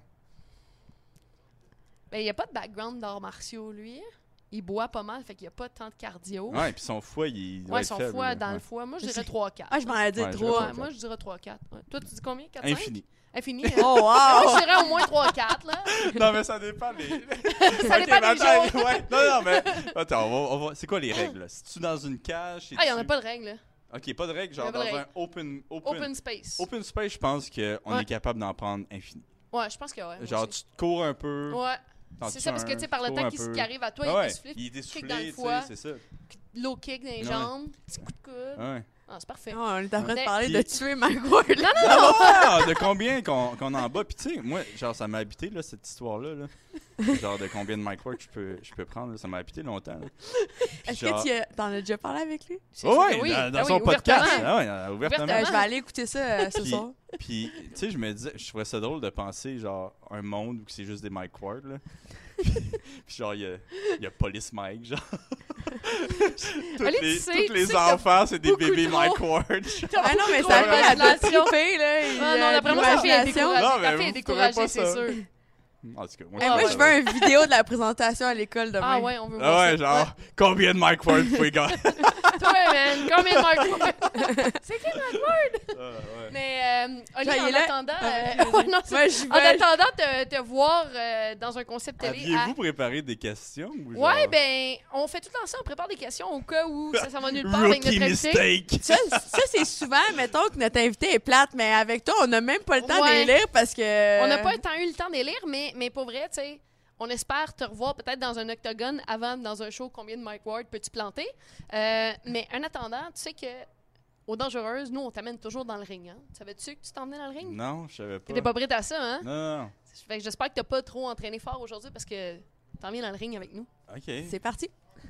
Ben, il n'y a pas de background d'arts martiaux, lui. Il boit pas mal, fait qu'il n'y a pas tant de cardio. Ouais, puis son foie, il doit Ouais, être son faible, foie là. dans Ouais. le foie. Moi, je dirais 3-4. Ah, je m'en ai dit Ouais, 3. Ouais, moi, je dirais 3-4. Ouais. Toi, tu dis combien? 4-5? Infini. Infini. Oh, Moi, wow! je dirais au moins 3-4, là. Non, mais ça dépend des... Ça Ok, dépend mais des attends, jours. ouais. Non, mais... Attends, on va... C'est quoi les règles, là? Si tu dans une cage... Ah, il n'y en a pas de règle, là. OK, pas de règles, Y genre a pas dans de un règle. Open space. Open space, je pense qu'on Ouais. est capable d'en prendre infini. Ouais, je pense que ouais. moi Genre, aussi. tu te cours un peu... Ouais. t'en C'est tues ça, parce que, un, tu sais, par le cours temps un qui peu. arrive à toi, Ah il ouais, est essoufflé. il est kick dans le essoufflé, tu foie. sais, c'est ça. Low kick dans les Ouais. jambes. Petit coup de coude. Ouais. Ah, c'est parfait. Oh, on est en train de Mais- parler Puis- de tuer Mike Ward. Non, non, Ah, de combien qu'on en bat. Puis tu sais, moi, genre, ça m'a habité, là, cette histoire-là. Là. Genre, de combien de Mike Ward je peux prendre. Là. Ça m'a habité longtemps. Là. Puis Est-ce genre- que t'en as déjà parlé avec lui? c'est Oh, sûr ouais, que oui. dans Ah son oui, podcast. ouvertement. Ah ouais, ouvertement. Ouvertement. Je vais aller écouter ça ce Puis- soir. Puis, tu sais, je me disais, je trouvais ça drôle de penser, genre, un monde où c'est juste des Mike Ward, là. Puis genre, il y a Police Mike, genre. Allez, tu sais tous les que t'as enfants, c'est des beaucoup bébés trop. Mike Ward. genre. Ah non, mais trop ça fait à d'imagination. triper, là. Ah non, d'après moi, ta fille est l'imagination. Non, découragée. mais Ta fille est vous découragée, ferez pas c'est ça. sûr. En tout cas, moi, Hey, Ah moi, ouais. je veux une vidéo de la présentation à l'école demain. Ah ouais, on veut Ah voir ouais, ça. genre, combien de Mike Ward vous pouvez gagner? Toi, man, combien de Mike Ward? C'est qui Mike Ward? Ah, ouais. Mais, Oli, Genre, il est en là. attendant... Ah, ouais, non, c'est- Moi, j'y en vais. attendant te voir dans un concept télé... Aviez-vous préparé des questions? Ou genre... Ouais, ben, on fait tout le temps ça, on prépare des questions au cas où ça s'en va nulle part avec Rookie notre invité. mistake! Ça, c'est souvent, mettons que notre invité est plate, mais avec toi, on n'a même pas le temps Ouais. de les lire parce que... On n'a pas eu le temps de les lire, mais pour vrai, tu sais, on espère te revoir peut-être dans un octogone avant, dans un show, combien de Mike Ward peux-tu planter. Mais en attendant, tu sais que aux Dangereuses, nous, on t'amène toujours dans le ring. Hein? Savais-tu que tu t'emmenais dans le ring? Non, je savais pas. T'étais pas prête à ça, hein? Non. Fait que j'espère que t'as pas trop entraîné fort aujourd'hui parce que t'en viens dans le ring avec nous. OK. C'est parti.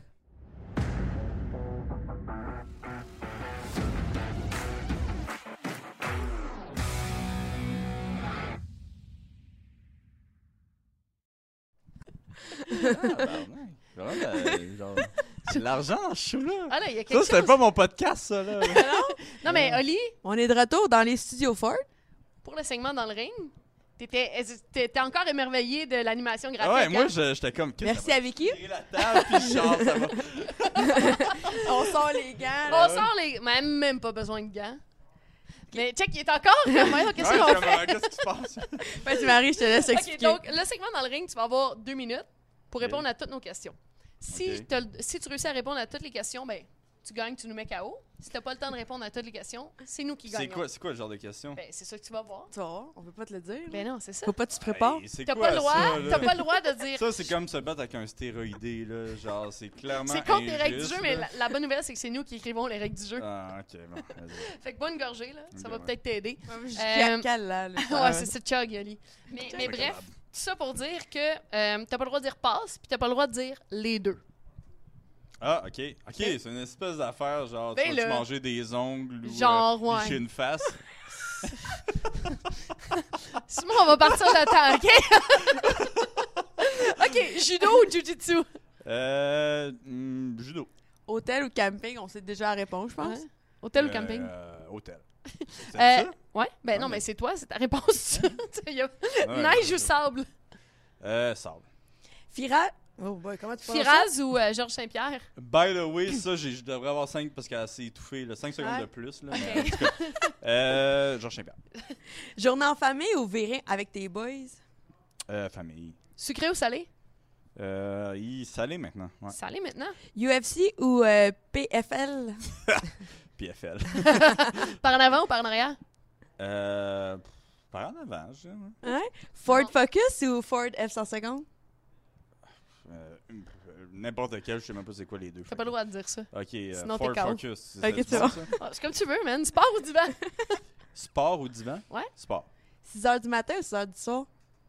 Genre, c'est de l'argent dans ce show-là. Ah là, il y a Ça, quelque c'était chose. pas mon podcast, ça, là. Non, mais Oli, On est de retour dans les studios Ford. pour le segment dans le ring, t'étais encore émerveillé de l'animation graphique. Ah ouais, moi, hein? j'étais comme... Merci à Vicky. Tirer la table, puis genre, ça va... On sort les gants. On là. sort les... Même pas besoin de gants. Mais check, il est encore comme, voyons, qu'est-ce Ouais, qu'on comme, fait? qu'est-ce qui se passe? Vas-y, Marie, je te laisse OK, expliquer. donc, le segment dans le ring, tu vas avoir 2 minutes pour répondre à toutes nos questions. Si, Ok. si tu réussis à répondre à toutes les questions, ben, tu gagnes, tu nous mets KO. Si t'as pas le temps de répondre à toutes les questions, c'est nous qui gagnons. C'est quoi le genre de question? Ben, c'est ça que tu vas voir. Tu vas voir, on peut pas te le dire. Ben non, c'est ça. Faut pas que tu te prépares. Hey, c'est T'as quoi pas le droit, ça, là? t'as pas le droit de dire... Ça, c'est comme se battre avec un stéroïdé, là. Genre, c'est clairement C'est contre les règles du injuste, jeu, mais là. la bonne nouvelle, c'est que c'est nous qui écrivons les règles du jeu. Ah, OK, bon, vas-y. Fait que bonne gorgée, là. Ça Ok, va ouais. peut-être t'aider. Je cale là. Ouais, c'est ça, chug, Oli. Mais Pas bref, capable. tout ça pour dire que t'as pas le droit de dire passe, puis t'as pas le droit de dire les deux. Ah, OK. OK, c'est une espèce d'affaire, genre, Ben tu vas-tu là. manger des ongles ou Genre, ouais. licher une face? Simon, on va partir de temps, OK? OK, judo ou jujitsu? Judo. Hôtel ou camping, on sait déjà la réponse, je pense. Ouais. Hôtel ou camping? Hôtel. C'est Euh, ça? Ouais, ben Ah, non, mais- mais c'est toi, c'est ta réponse. Il y a Ouais, neige ouais, ou sable? Sable. Firaz. Oh boy, comment tu prononces ça? Firaz ou Georges Saint-Pierre? By the way, ça, je devrais avoir 5 parce qu'elle s'est étouffée, là, 5 secondes Ouais. de plus. Là, mais en tout cas, Georges Saint-Pierre. Journée en famille ou viré avec tes boys? Famille. Sucré ou salé? Il salé maintenant. Ouais. Salé maintenant. UFC ou PFL? PFL. Par en avant ou par en arrière? Par en avant, je dirais. Hein? Ford Non. Focus ou Ford F-150? N'importe quel, je sais même pas c'est quoi les deux. T'as pas le droit de dire ça. Ok, Sinon, Ford t'es KO. Focus. Ok, c'est bon. Ah, c'est comme tu veux, man. Sport ou divan? Sport ou divan? Ouais. Sport. 6 h du matin ou 6 h du soir?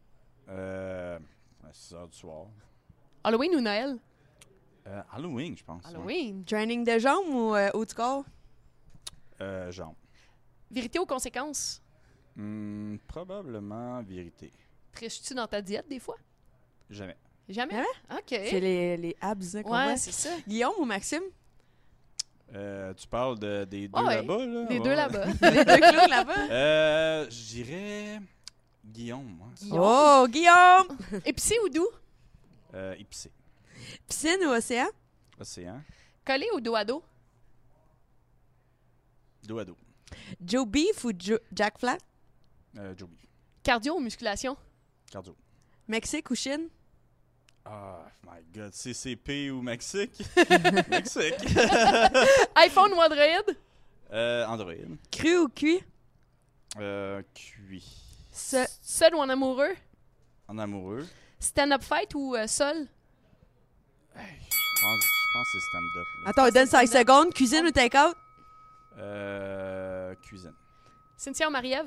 6 heures du soir. Halloween ou Noël? Halloween, je pense. Halloween. Training de jambes ou haut du corps? Ouais. Jambes. Vérité ou conséquence? Probablement vérité. Triches-tu dans ta diète des fois? Jamais. Jamais? Jamais? OK. C'est les abs hein, qu'on Ouais, voit. c'est ça. Guillaume ou Maxime? Tu parles des deux là-bas, là? Des deux là-bas. Les deux clous là-bas. Je dirais Guillaume. Moi. Oh, Guillaume! Épicé ou doux? Épicé. Piscine ou océan? Océan. Collé ou dos à dos? Dos à dos. Joe Beef ou Jack Flat? Joe Beef. Cardio ou musculation? Cardio. Mexique ou Chine? Oh my God. CCP ou Mexique? Mexique. iPhone ou Android? Android. Cru ou cuit? Cuit. Seul ou en amoureux? En amoureux. Stand-up fight ou sol? Je pense que c'est stand-up. Là. Attends, on donne 5 secondes. Cuisine ou take-out? Cuisine. Cynthia ou Marie-Ève?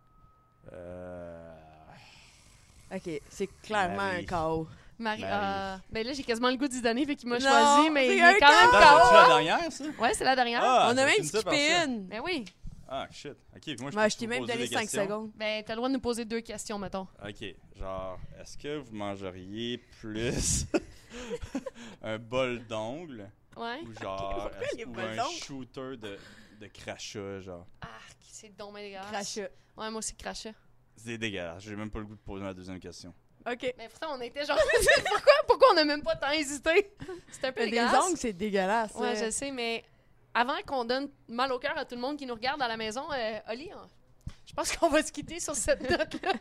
OK, c'est clairement Marie. un chaos. Ben là, j'ai quasiment le goût d'y donner, fait qu'il m'a Non, choisi, mais c'est il un est quand même Attends, c'est-tu chaos. la dernière, ça? Ouais, c'est la dernière. Ah, On a ça même finit ça par skippé ça. une. Ben oui. Ah, shit. OK, moi, Moi, je peux t'ai même poser donné des 5 questions. secondes. Ben, t'as le droit de nous poser 2 questions, mettons. OK, genre, est-ce que vous mangeriez plus un bol d'ongles Ouais. ou genre les ou bols un d'ongles? shooter de crachat, genre? Ah, c'est donc bien dégueulasse. Crachat. Ouais, moi aussi, crachat. C'est dégueulasse. J'ai même pas le goût de poser ma deuxième question. OK. Mais pourtant, on était genre. Pourquoi on a même pas tant hésité? C'est un peu Des dégueulasse. ongles, c'est dégueulasse. Ouais, je sais, mais avant qu'on donne mal au cœur à tout le monde qui nous regarde à la maison, Oli, je pense qu'on va se quitter sur cette note-là.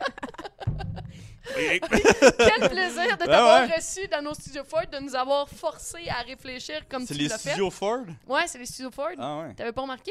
Quel plaisir de t'avoir reçu dans nos studios Ford, de nous avoir forcé à réfléchir comme tu C'est les l'as fait. studios Ford? Ouais, c'est les studios Ford. Ah ouais. T'avais pas remarqué?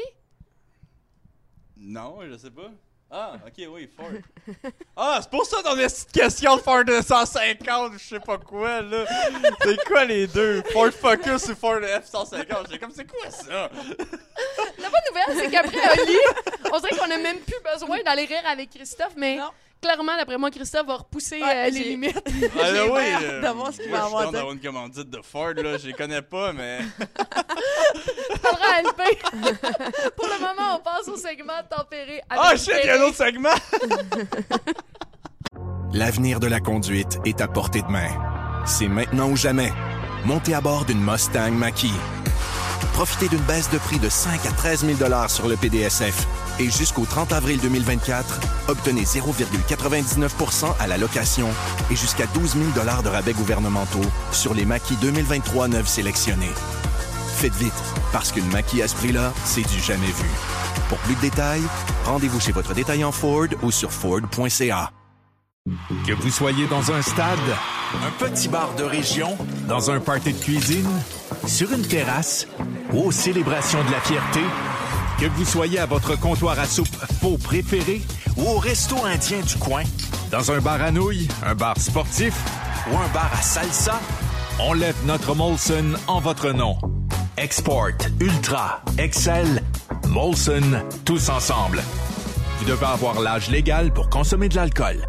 Non, je sais pas. Ah, ok, oui, Ford. Ah, c'est pour ça dans les petites questions de Ford 250, je sais pas quoi, là. C'est quoi les deux? Ford Focus ou Ford F-150? J'ai comme, c'est quoi ça? La bonne nouvelle, c'est qu'après Oli, on dirait qu'on a même plus besoin d'aller rire avec Christophe, mais Non. clairement, d'après moi, Christophe va repousser Ouais, les limites. Ah, là, J'ai oui. peur de voir ce qu'il va moi, avoir je suis dit. d'avoir une commandite de Ford, là. Je les connais pas, mais. Tu parleras à LP. Pour le moment, on passe au segment tempéré. avec Ah, shit, il y a un Perry. autre segment! L'avenir de la conduite est à portée de main. C'est maintenant ou jamais. Montez à bord d'une Mustang Mach-E. Profitez d'une baisse de prix de 5 à 13 000 sur le PDSF. Et jusqu'au 30 avril 2024, obtenez 0,99 à la location et jusqu'à 12 000 de rabais gouvernementaux sur les Mach-E 2023 neuves sélectionnés. Faites vite, parce qu'une Mach-E à ce prix-là, c'est du jamais vu. Pour plus de détails, rendez-vous chez votre détaillant Ford ou sur Ford.ca. Que vous soyez dans un stade, Un petit bar de région, dans un party de cuisine, sur une terrasse ou aux célébrations de la fierté, que vous soyez à votre comptoir à soupe faux préféré ou au resto indien du coin, dans un bar à nouilles, un bar sportif, ou un bar à salsa, on lève notre Molson en votre nom. Export, Ultra, Excel, Molson, tous ensemble. Vous devez avoir l'âge légal pour consommer de l'alcool.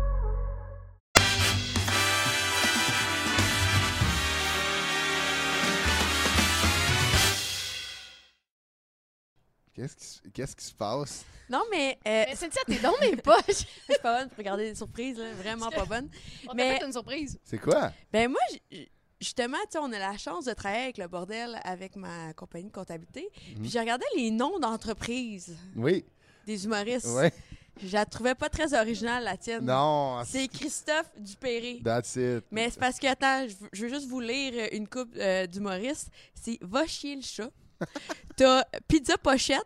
Qu'est-ce qui se passe? Non, mais... Mais Cynthia, t'es dans mes poches. c'est pas bonne pour regarder des surprises, là. Vraiment pas bonne. On t'a Mais- fait une surprise. C'est quoi? Ben moi, justement, tu sais, on a la chance de travailler avec le bordel avec ma compagnie de comptabilité. Puis j'ai regardé les noms d'entreprises Oui. des humoristes. Oui. Je la trouvais pas très originale, la tienne. Non. C'est Christophe Dupéré. That's it. Mais c'est parce que, attends, je veux juste vous lire une coupe d'humoristes. C'est Va chier le chat. T'as Pizza Pochette.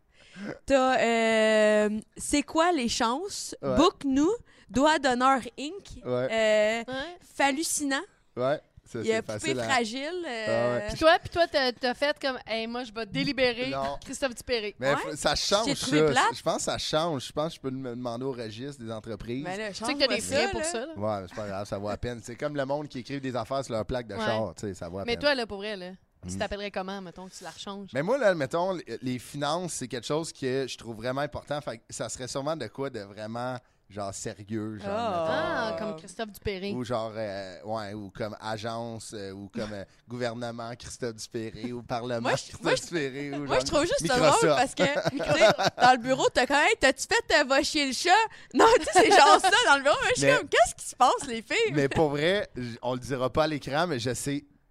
T'as C'est quoi les chances? Ouais. Book-nous. Doigt d'honneur Inc. Ouais. Ouais. Fallucinant. Ouais. Ça, Il y a c'est Poupée facile à... Fragile. Ah ouais. Puis toi, t'as fait comme, hey, moi, je vais délibérer Non. Christophe Dupéré. Mais Ouais. ça change, J'ai trouvé ça. plate. Je pense que ça change. Je pense que je peux me demander au registre des entreprises. Ben là, Tu sais que t'as des frais pour ça, là. Ouais, mais c'est pas grave, ça vaut à peine. C'est comme le monde qui écrive des affaires sur leur plaque de Ouais. char, tu sais, ça vaut à Mais peine. toi, là, pour vrai, là, tu t'appellerais comment, mettons, que tu la rechanges? Mais moi, là, mettons, les finances, c'est quelque chose que je trouve vraiment important. Fait que ça serait sûrement de quoi de vraiment, genre, sérieux, genre, Ah, mettons, comme Christophe Dupéré. ou genre, ouais, ou comme agence, ou comme gouvernement Christophe Dupéré, ou parlement Moi, Christophe Dupéré, ou Moi, genre je trouve juste ça Microsoft. drôle parce que, tu sais, dans le bureau, t'as quand même, t'as-tu fait Va chier le chat? Non, tu sais, c'est genre ça dans le bureau. Mais je suis Mais- comme, qu'est-ce qui se passe, les filles? Mais pour vrai, on le dira pas à l'écran, mais je sais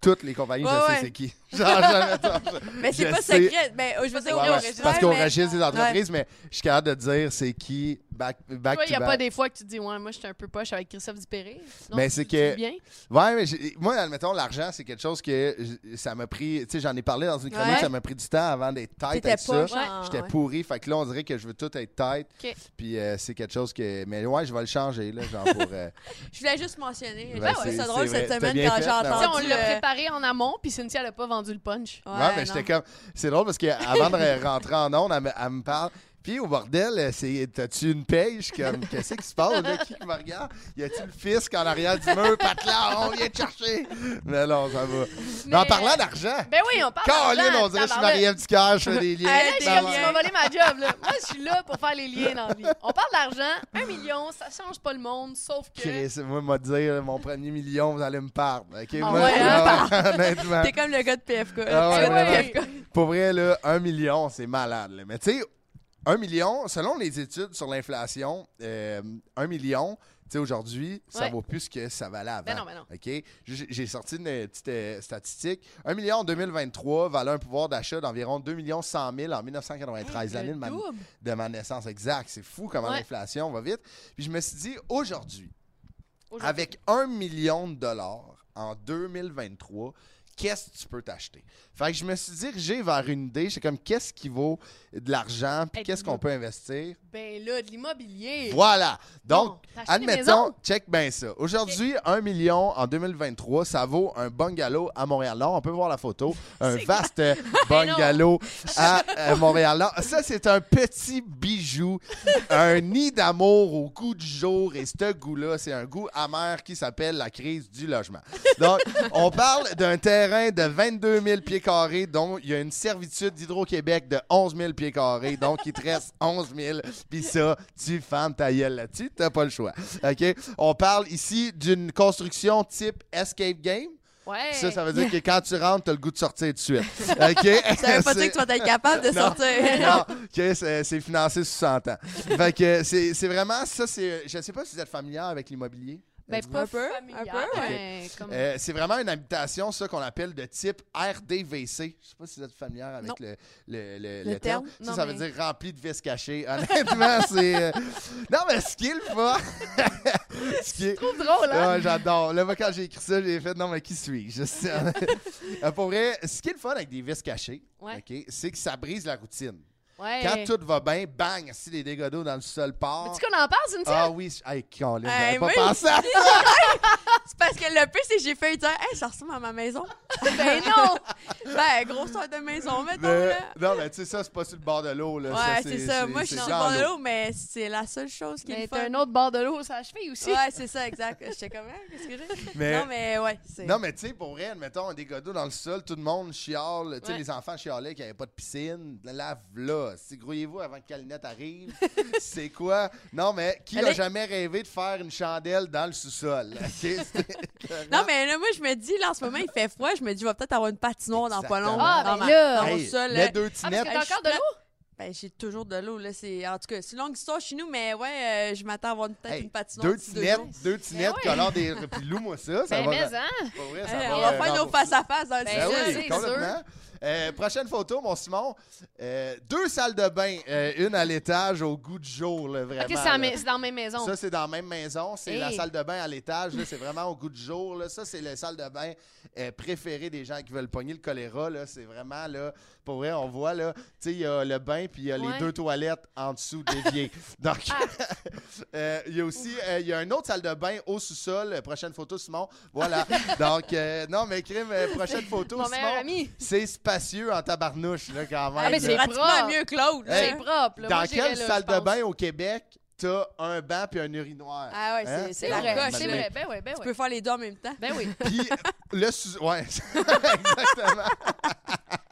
toutes les compagnies, Ouais, je sais ouais. c'est qui. Genre, jamais Mais c'est je pas sais. secret. Ben, je veux dire, Ouais, au ouais. registre, Parce qu'au mais- registre des entreprises, mais je suis capable de dire c'est qui back Toi, to il n'y a back. pas des fois que tu te dis, ouais, moi, j'étais un peu poche avec Christophe Dupéré. Non, Mais c'est tu que- dis bien. Ouais, mais moi, admettons, l'argent, c'est quelque chose que ça m'a pris. Tu sais, j'en ai parlé dans une chronique, Ouais. ça m'a pris du temps avant d'être tight T'étais avec ça. pas genre, J'étais ouais. pourri. Fait que là, on dirait que je veux tout être tight. OK. Puis c'est quelque chose que. Mais ouais, je vais le changer, là, genre pour. Je voulais juste mentionner. Ben, J'ai trouvé ça c'est drôle vrai. cette T'as semaine bien quand fait, j'ai ben Tu sais, entendu. on l'a préparé en amont, puis Cynthia, elle n'a pas vendu le punch. Ouais, mais j'étais comme. C'est drôle parce qu'avant de rentrer en onde, elle me parle. Puis au bordel, t'as-tu une paye? Je suis comme, qu'est-ce qui se passe? Là, qui me regarde? Y a-tu le fisc en arrière du mur? Patelin, on vient te chercher. Mais non, ça va. Mais en parlant d'argent, Ben oui, on parle Caroline, d'argent, on dirait que je suis tabarnak. Marie-Ève Ducaire, je fais des liens. Hey, là, je suis comme, liens. tu m'as volé ma job, là. Moi, je suis là pour faire les liens dans la vie. On parle d'argent, 1 million, ça change pas le monde, sauf que... Chris, moi, m'a dire, mon premier million, vous allez me perdre. OK? Ah Moi, ouais, hein? honnêtement. T'es comme le gars de PFK. Ah ouais, Le gars de ouais. PFK. Pour vrai, là, 1 million, c'est malade. Là. Mais tu sais, 1 million, selon les études sur l'inflation, 1 million, tu sais, aujourd'hui, ça Ouais. vaut plus ce que ça valait avant. Ben non, ben non. OK? J'ai sorti une petite statistique. 1 million en 2023 valait un pouvoir d'achat d'environ 2 100 000 en 1993, l'année de ma naissance. Exact. C'est fou comment Ouais. l'inflation va vite. Puis je me suis dit, aujourd'hui, avec 1 million de dollars en 2023, qu'est-ce que tu peux t'acheter? Fait que je me suis dirigé vers une idée. C'est comme, qu'est-ce qui vaut de l'argent? Puis Hey, qu'est-ce qu'on peut investir? Ben là, de l'immobilier. Voilà. Donc, Bon, t'as acheté des admettons, maisons? check bien ça. Aujourd'hui, 1 million en 2023, ça vaut un bungalow à Montréal-Nord. On peut voir la photo. Un vaste bungalow à Montréal-Nord. Ça, c'est un petit bijou. Un nid d'amour au goût du jour. Et ce goût-là, c'est un goût amer qui s'appelle la crise du logement. Donc, on parle d'un terrain de 22 000 pieds carrés, dont il y a une servitude d'Hydro-Québec de 11 000 pieds carrés. Donc, il te reste 11 000. Puis ça, tu fermes ta gueule là-dessus. T'as pas le choix. OK? On parle ici d'une construction type escape game. Ouais. Ça veut dire que quand tu rentres, t'as le goût de sortir tout de suite. OK? Ça veut pas dire que tu vas être capable de Non. sortir. Non, OK, c'est financé sur 100 ans. Fait que c'est vraiment ça. Je sais pas si vous êtes familière avec l'immobilier. Ben, pas Un peu, familial, un peu, mais comme... C'est vraiment une habitation, ça, qu'on appelle de type RDVC. Je sais pas si vous êtes familière avec Non. le terme. terme? Ça, Non, ça veut mais- dire rempli de vis cachés. Honnêtement, c'est... Non, mais ce qui est le fun... ce qui est... trop drôle, hein? Ouais, j'adore. Là, moi, quand j'ai écrit ça, j'ai fait « Non, mais qui suis-je? » Pour vrai, ce qui est le fun avec des vis cachés, Ouais. OK, c'est que ça brise la routine. Ouais. Quand tout va bien, bang, si les dégâts d'eau dans le sol partent... Veux-tu qu'on en parle, Cynthia? Ah oui, hey, Colin, Hey, j'avais pas oui. pensé à ça! C'est parce que le pire, c'est que j'ai fait dire, hey, ça ressemble à ma maison. Ben non! Ben, grosseur de maison, mettons, Mais- là. non, mais tu sais, ça, c'est pas sur le bord de l'eau. Là. Ouais, c'est ça. Moi, je suis sur le dans bord de l'eau. l'eau, mais c'est la seule chose qui est Mais le t'as fun. un autre bord de l'eau sur la cheville aussi. Ouais, c'est ça, exact. J'étais comme, hein, qu'est-ce que j'ai? Mais- Non, mais ouais, c'est... Non, mais tu sais, pour vrai, admettons, un dégât d'eau dans le sol, tout le monde chiale. Tu sais, Ouais. les enfants chialaient qu'il n'y avait pas de piscine. Lave-là. Si grouillez-vous avant que Calinette arrive. C'est quoi? Non, mais qui Elle a est- jamais rêvé de faire une chandelle dans le sous-sol? OK? Non, mais là, moi, je me dis, là, en ce moment, il fait froid. Je me dis, il va peut-être avoir une patinoire dans pas long. Exactement. Ah, dans ben là. dans mon Hey, sol. mets deux Ah, parce tinettes. que t'as encore de l'eau? Ben, j'ai toujours de l'eau, là. C'est... En tout cas, c'est une longue histoire chez nous, mais ouais, je m'attends à avoir peut-être Hey, une patinoire deux d'ici tinettes, jours. deux tinettes, Ben ouais. colore des. Puis loue-moi ça. Ça Ben, va. mais hein? Pour vrai, ça Hey, va, on va faire nos rembourser. face-à-face dans le Ben Ben studio. ça, oui, c'est complètement. Prochaine photo, mon Simon. 2 salles de bain, une à l'étage au goût du jour, là, vraiment. Ok, c'est là. dans la même maison. Ça, c'est dans la même maison. C'est la Hey. salle de bain à l'étage. là, C'est vraiment au goût du jour. Là. Ça, c'est la salle de bain préférée des gens qui veulent pogner le choléra. Là. C'est vraiment, là, pour vrai, on voit, là, tu sais, il y a le bain puis il y a les Ouais. 2 toilettes en dessous déviées. Donc, il y a aussi, il y a une autre salle de bain au sous-sol. Prochaine photo, Simon. Voilà. Donc, non, mais crime, prochaine photo, Mon meilleur Simon. ami. C'est spacieux en tabarnouche, là, quand même. Ah, mais là. c'est pratiquement propre. mieux que l'autre. là. C'est propre. là. Dans Moi, j'irais quelle là, salle je de pense. bain au Québec t'as un banc puis un urinoir? Ah ouais, Hein? c'est C'est la vrai, coche. c'est là. vrai. Ben oui, ben Tu oui. peux faire les deux en même temps. Ben oui. Puis le sous... Ouais, exactement.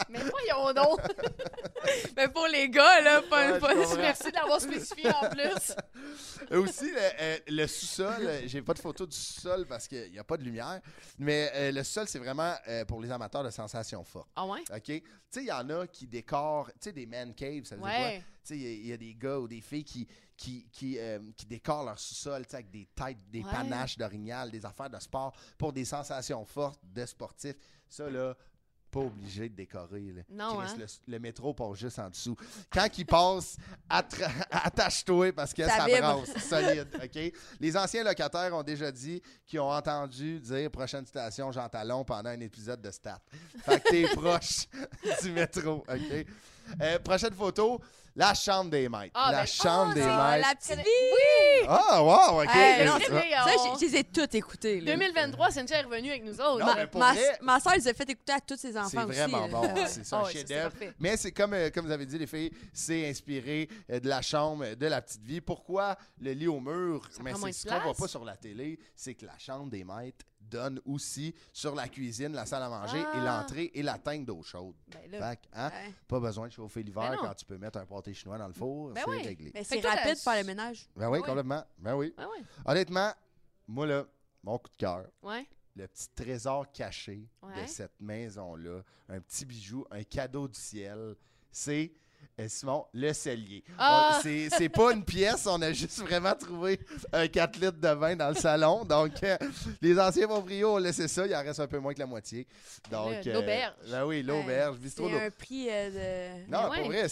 Mais voyons donc! Mais pour les gars, là, Ouais, je Merci d'avoir spécifié en plus. Aussi, le sous-sol, j'ai pas de photo du sous-sol parce qu'il n'y a pas de lumière, mais le sous-sol, c'est vraiment pour les amateurs de sensations fortes. Ah ouais? OK? Tu sais, il y en a qui décorent, tu sais, des man caves, ça veut dire quoi? Tu sais, il y a des gars ou des filles qui décorent leur sous-sol, tu sais, avec des têtes, des panaches d'orignal, des affaires de sport pour des sensations fortes de sportifs. Ça, là, pas obligé de décorer. Là. Non, Chris, hein? le métro passe juste en dessous. Quand il passe, attache-toi parce que ça vibre. brasse. Solide, OK? Les anciens locataires ont déjà dit qu'ils ont entendu dire « Prochaine station, Jean Talon » pendant un épisode de Stat. Fait que t'es proche du métro, OK? Prochaine photo, la chambre des maîtres. La chambre des maîtres. La petite vie! Ah, wow, OK. Hey, non, Hey, ça, je les ai toutes écoutées. là. 2023, Cynthia est revenue avec nous autres. Non, mais pour vrai, Ma soeur les a fait écouter à tous ses enfants c'est aussi. vraiment là. bon. C'est ça, un ouais, ça, c'est chef-d'œuvre. parfait. Mais c'est comme vous avez dit, les filles, c'est inspiré de la chambre de la petite vie. Pourquoi le lit au mur? Mais prend moins c'est de ce qu'on voit place. pas sur la télé, c'est que la chambre des maîtres donne aussi sur la cuisine, la salle à manger et l'entrée et la tank d'eau chaude. Ben là, Fait que, hein, Ouais. pas besoin de chauffer l'hiver Ben non. quand tu peux mettre un pâté chinois dans le four. Ben c'est oui. réglé. Mais Fait c'est que toi, rapide de t'as- faire le ménage. Ben oui, oui. complètement. Ben oui. ouais, ouais. Honnêtement, moi là, mon coup de cœur, Ouais. le petit trésor caché Ouais. de cette maison-là, un petit bijou, un cadeau du ciel, c'est Simon, le cellier. Ah! C'est pas une pièce, on a juste vraiment trouvé un 4 litres de vin dans le salon. Donc, les anciens proprios ont laissé ça, il en reste un peu moins que la moitié. Donc, L'auberge. Ben oui, l'auberge, Ouais, bistrot. C'est un prix de... Non, Mais pour ouais. vrai,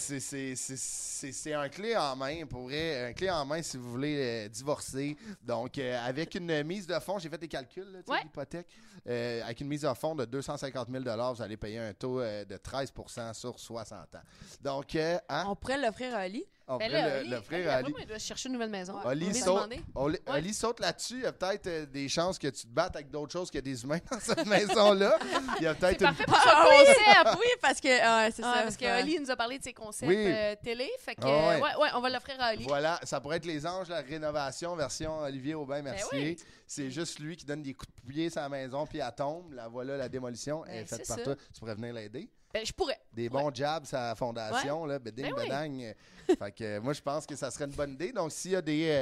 c'est un clé en main. Pour vrai, un clé en main si vous voulez divorcer. Donc, avec une mise de fonds, j'ai fait des calculs, là, tu sais, Ouais. l'hypothèque. Avec une mise de fonds de 250 000 vous allez payer un taux de 13 sur 60 ans. Donc, hein, On pourrait l'offrir à Ali. on Ben pourrait là, Oli, l'offrir Oli, à après Ali. moi, il doit chercher une nouvelle maison. Oli On vient de saute, demander. Oli saute là-dessus. Il y a peut-être des chances que tu te battes avec d'autres choses que des humains dans cette maison-là. Il y a C'est peut-être une... parfait pour ce Ah concept. oui, parce que... c'est ça. Parce que Oli nous a parlé de ses concepts Oui. télé. Fait que, Ah ouais. ouais, on va l'offrir à Oli. Voilà, ça pourrait être Les Anges, la rénovation, version Olivier Aubin-Mercier. oui. C'est juste lui qui donne des coups de pied sur la maison, puis elle tombe. Là, voilà, la démolition Ben, est faite c'est par ça. toi. Tu pourrais venir l'aider. Ben, je pourrais. Des bons jabs à la fondation, là, beding, Ben oui. bedang. Fait que moi, je pense que ça serait une bonne idée. Donc, s'il y a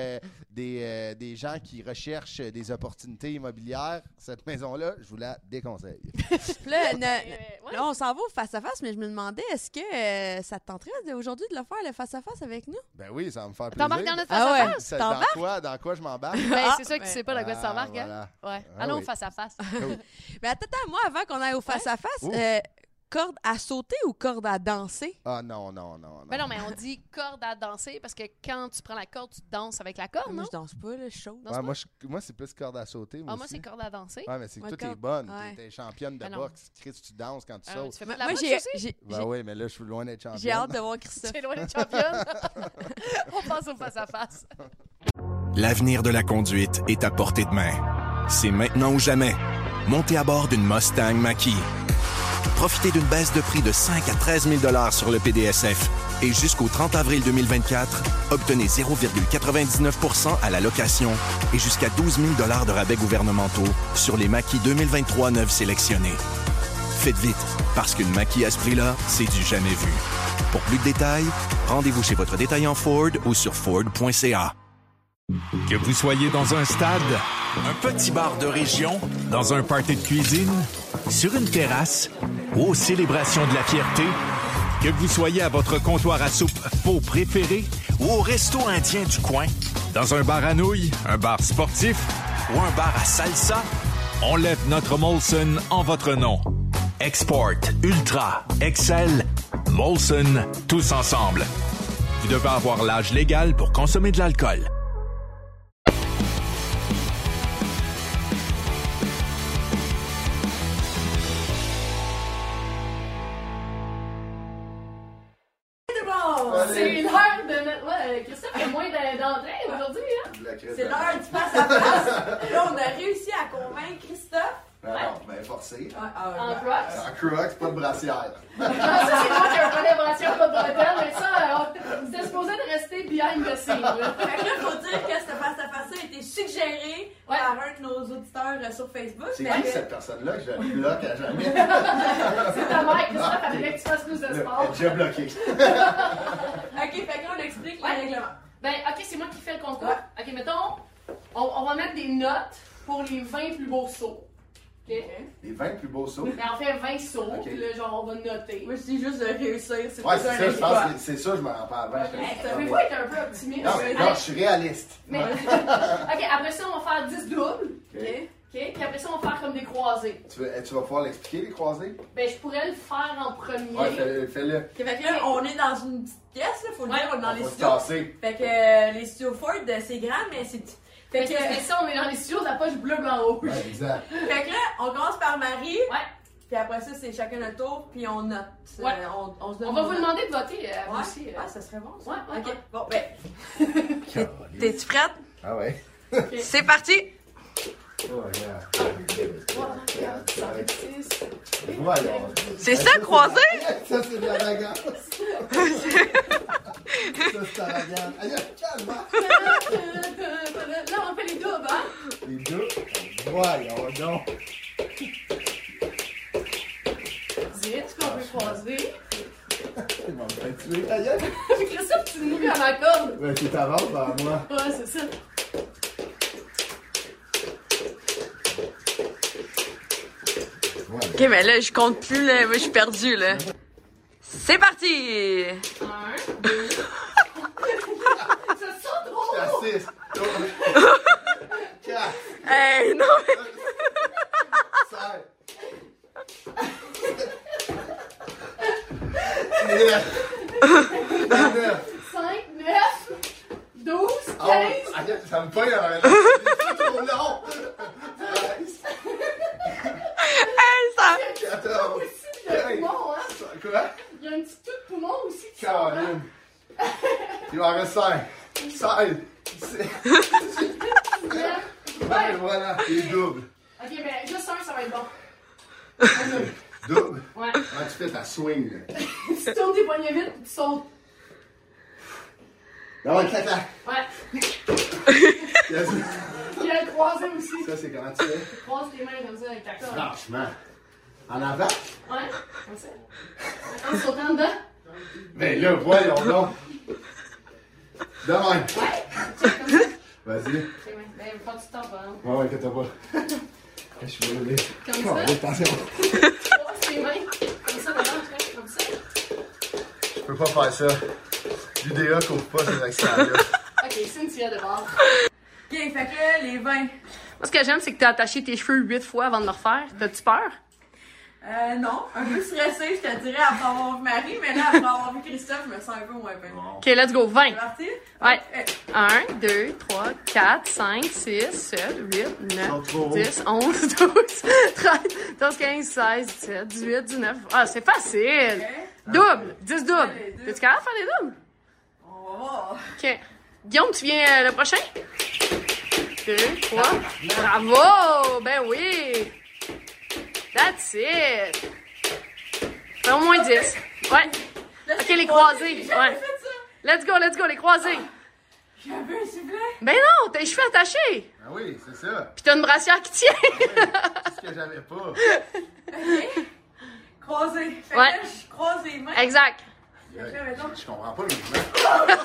des gens qui recherchent des opportunités immobilières, cette maison-là, je vous la déconseille. Puis là, ouais. là, on s'en va au face-à-face, mais je me demandais, est-ce que ça te tenterait aujourd'hui de le faire, le face-à-face avec nous? Ben oui, ça va me faire plaisir. T'embarques dans notre Ah ouais. face-à-face? Ça, T'embarques? dans quoi je m'embarque? Ben, c'est ça que tu sais pas dans quoi tu Ah, t'embarques, hein? voilà. Ouais. Ah Allons oui. face à face. Mais attends, moi, avant qu'on aille au face-à-face, Ouh. corde à sauter ou corde à danser? Ah non. Ben non, mais on dit corde à danser parce que quand tu prends la corde, tu danses avec la corde, Moi, non? je danse pas, là, je suis chaude. Danse Ouais, pas? moi c'est plus corde à sauter. Ah, moi, aussi. c'est corde à danser. Ouais, mais c'est que Moi, toi, t'es corde- bonne. ouais. T'es championne de Ben non. boxe. Chris, tu danses quand tu Ah, sautes. tu fais pas de la Moi, boxe j'ai aussi? Ben oui, mais là, je suis loin d'être championne. j'ai hâte de voir Christophe. C'est loin d'être championne. On passe au face-à-face. L'avenir de la conduite est à portée de main. C'est maintenant ou jamais. Montez à bord d'une Mustang Mach-E. Profitez d'une baisse de prix de 5 à 13 000 sur le PDSF. Et jusqu'au 30 avril 2024, obtenez 0,99 à la location et jusqu'à 12 000 de rabais gouvernementaux sur les Mach-E 2023 neuves sélectionnés. Faites vite, parce qu'une Mach-E à ce prix-là, c'est du jamais vu. Pour plus de détails, rendez-vous chez votre détaillant Ford ou sur Ford.ca. Que vous soyez dans un stade, un petit bar de région, dans un party de cuisine, sur une terrasse ou aux célébrations de la fierté, que vous soyez à votre comptoir à soupe faux préféré ou au resto indien du coin, dans un bar à nouilles, un bar sportif ou un bar à salsa, on lève notre Molson en votre nom. Export, Ultra, Excel, Molson, tous ensemble. Vous devez avoir l'âge légal pour consommer de l'alcool. C'est l'heure de notre... Ouais, Christophe, il y a moins d'entrée aujourd'hui, hein? C'est l'heure du face-à-face. Là, on a réussi à convaincre Christophe Ben forcé. En Crocs. En Crocs, pas de brassière. Ça, c'est moi qui ai un pas de brassière, pas de bretelles, mais ça, vous êtes supposé de rester behind the scene, là. Fait que là, faut dire que cette face-à-face-là a été suggérée par un de nos auditeurs sur Facebook. C'est qui cette personne-là que je bloque à jamais? C'est ta mère, Christophe, elle voulait que tu fasses plus de sport. Elle est déjà bloqué. Ok, fait que là, on explique les règlements. Ben, ok, c'est moi qui fais le concours. Ok, mettons, on va mettre des notes pour les 20 plus beaux sauts. Ok? Les 20 plus beaux sauts. Mais on fait 20 sauts, Ok. puis là, genre, on va noter. Moi, je dis juste de réussir. C'est Ouais, pas c'est un ça, je exploit. pense que c'est ça, je me rends pas avant. Ça peut pas être un peu optimiste. Non, mais non, je suis réaliste. Mais, ok, après ça, on va faire 10 doubles. Ok. Ok, puis après ça, on va faire comme des croisés. Tu vas pouvoir l'expliquer, les croisés? Ben, je pourrais le faire en premier. Ouais, fais-le. Ok, fait que là, on est dans une petite pièce, là, faut le dire, on est dans On les va se studios. tasser. Fait que les studios Ford, c'est grand, mais c'est petit. Fait que, Mais ça, on est dans les studios de la poche bleu, blanc, rouge. Ouais, exact. fait que là, on commence par Marie. Ouais. Puis après ça, c'est chacun notre tour, puis on note. Ouais. On se donne On va nos vous notes. demander de voter à vous Ouais. aussi. Ah, ça serait bon, ça. Ouais, Ok, ouais. bon, ben. T'es-tu prête? Ah ouais? C'est parti! Oh, regarde. 6. Voyons. C'est ça, croisé? Ça, c'est de la bagarre. Ça, c'est la bagarre. Aïe, calme. Là, on fait les doubles, hein? Les deux. Voyons donc. 10 qu'on peut croiser. Il va me faire tuer. Aïe, aïe. Christophe, tu nous mets à ma corde. Ben, tu t'avances vers moi. Ouais, c'est ça. Ok, mais là, je compte plus, là. Moi, je suis perdue, là. C'est parti! 1, 2. Ça sent trop! J'étais à 6. 4. Hey, non, mais. 9. 5, 9, 12, 15. Ça me pogne en arrière. C'est trop long. 13. Hey, ça. 14. Il y a un poumon, hein? Quoi? Il y a un petit tout de poumon aussi qui sort, hein? Caroline. Il en reste 5. 16. 17. Ouais. Voilà, les doubles. Ok, mais juste un, ça va être bon. Double? Ouais. Comment tu fais ta swing, là? Tu tournes tes poignets vite et tu sautes. Non, ouais, clac. Ouais. Yes. Il y a le croisé aussi. Ça, c'est comment tu fais? Tu croises tes mains comme ça avec ta corde. Franchement. En avant? Ouais, comme ça. En sautant dedans. Ben là, voyons donc. De même. Ouais. Check comme ça. Vas-y. Ben, pas du temps, par exemple. Ouais, que t'as pas. Je suis brûlé. Comme ça. Oh, attention. Croise tes mains. Comme ça, dedans, comme ça. Je peux pas faire ça. L'UDA couvre pas ces accidents-là. Ok, Cynthia de bord. Ok, fait que là, les 20. Moi, ce que j'aime, c'est que t'as attaché tes cheveux 8 fois avant de me refaire. T'as-tu peur? Non, un peu stressée, je te dirais, après avoir vu Marie, mais là, après avoir vu Christophe, je me sens un peu moins bien. Ok, let's go. 20. C'est parti? Ouais. Ok. 1, 2, 3, 4, 5, 6, 7, 8, 9, Trop. 10, 11, 12, 13, 14, 15, 16, 17, 18, 19. Ah, c'est facile. Ok. Double. 10 doubles. Les deux. T'es-tu capable de faire des doubles? On va voir. Ok. Guillaume, tu viens le prochain? 2, 3. Bravo! Ben oui! That's it! Fais au moins 10. Ouais. Ok, les croisés. J'ai Ouais. fait ça. Let's go, les croisés. J'avais un sifflet. Ben non, t'as les cheveux attachés. Ben oui, c'est ça. Pis t'as une brassière qui tient. C'est ce que j'avais pas. Ok. Croisé. Fait Ouais. que là, je croise les mains. Exact. Fait que là, mettons, Je comprends pas le mouvement.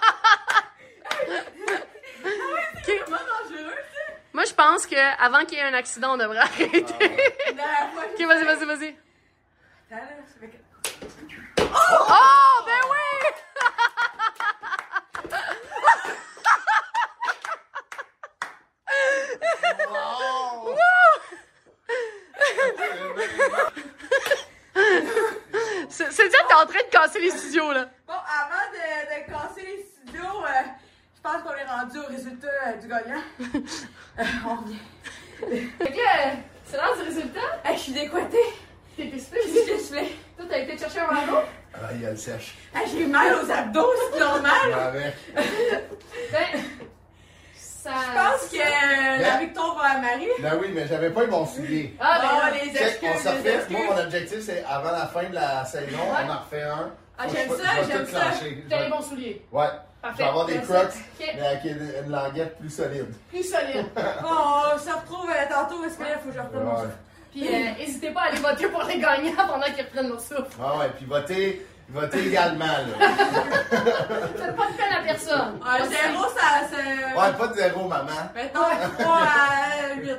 c'est vraiment dangereux, ça. Moi, je pense que avant qu'il y ait un accident, on devrait arrêter. La dernière fois, Ok, vas-y. Attends, là, ça fait que... Oh, ben oui! C'est ça que t'es en train de casser les studios, là. Bon, avant de casser les studios, je pense qu'on est rendu au résultat du gagnant. On revient. Fait que là, c'est l'heure du résultat. Hey, je suis décoitée. T'es Je spécial. suis déchevée. Toi, t'as été chercher un manteau? Ah, il y a le sèche. Hey, j'ai mal aux abdos, c'est normal. Avec. Ben, ça... Je pense que la la victoire à Marie. Ben oui, mais j'avais pas eu mon soulier. Les excuses. On se refait. Moi, mon objectif, c'est avant la fin de la saison, on en refait un. J'aime ça. T'as les bons souliers. Ouais. Parfait. Je vais avoir des Crocs, Okay. mais avec une languette plus solide. Plus solide. On se retrouve tantôt parce que là, il faut que je reprenne mon souffle. Puis n'hésitez pas à aller voter pour les gagnants pendant qu'ils reprennent leur souffle. Ah ouais, puis votez également, là. Faites pas de peine à personne. 0, ça... Ouais, pas de 0, maman. Mettons 3 à 8.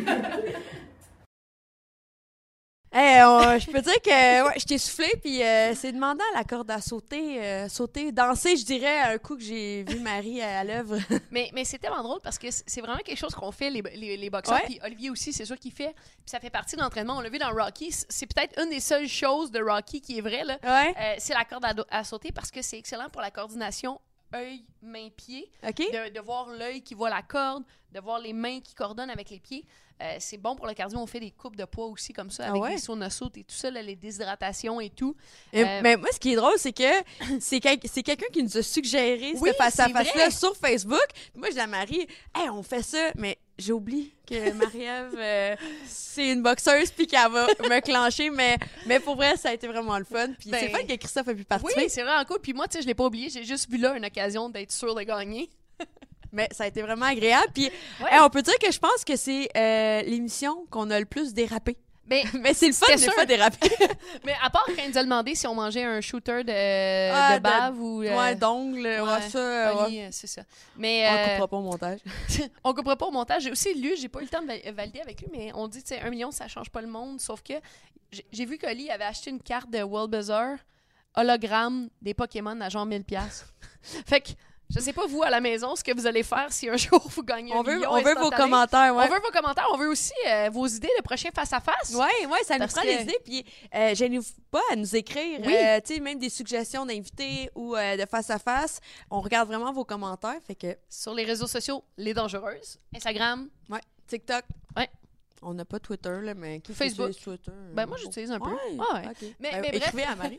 Je peux dire que je t'ai soufflé, puis c'est demandant à la corde à sauter, danser, je dirais, un coup que j'ai vu Marie à l'œuvre. Mais c'est tellement drôle parce que c'est vraiment quelque chose qu'on fait, les boxeurs, puis Olivier aussi, c'est sûr qu'il fait, puis ça fait partie de l'entraînement. On l'a vu dans Rocky, c'est peut-être une des seules choses de Rocky qui est vraie, là. C'est la corde à sauter parce que c'est excellent pour la coordination œil, main, pied. OK. De voir l'œil qui voit la corde, de voir les mains qui coordonnent avec les pieds. C'est bon pour le cardio. On fait des coupes de poids aussi comme ça, avec les saunes-sautes et tout ça, là, les déshydratations et tout. Mais moi, ce qui est drôle, c'est que c'est quelqu'un qui nous a suggéré ce face-à-face-là sur Facebook. Puis moi, je dis à Marie, hey, on fait ça, mais j'ai oublié que Marie-Ève, c'est une boxeuse puis qu'elle va me clencher. Mais pour vrai, ça a été vraiment le fun. Puis c'est fun que Christophe ait pu participer. Oui, c'est vraiment cool. Puis moi, tu sais, je l'ai pas oublié. J'ai juste vu là une occasion d'être sûre de gagner. Mais ça a été vraiment agréable. Puis on peut dire que je pense que c'est l'émission qu'on a le plus dérapé. Mais c'est le fun des fois déraper. Mais à part quand il nous a demandé si on mangeait un shooter de bave ou... d'ongles. C'est ça. Mais, on coupera pas au montage. On coupera pas au montage. J'ai aussi lu, j'ai pas eu le temps de valider avec lui, mais on dit, tu sais, 1 million, ça change pas le monde. Sauf que j'ai vu qu'Oli avait acheté une carte de World hologramme des Pokémon à genre 1000$. Fait que je sais pas, vous, à la maison, ce que vous allez faire si un jour vous gagnez un million. On veut vos commentaires, On veut vos commentaires. On veut aussi vos idées de prochain face-à-face. Oui, ça nous prend des idées. Puis, gênez-vous pas à nous écrire. Oui. Tu sais, même des suggestions d'invités ou de face-à-face. On regarde vraiment vos commentaires. Fait que... Sur les réseaux sociaux, Les Dangereuses. Instagram. Ouais. TikTok. Ouais. On n'a pas Twitter, là, mais qui Facebook. Twitter? Ben, moi, j'utilise un peu. Ouais. Okay. Mais bref. Écrivez à Marie.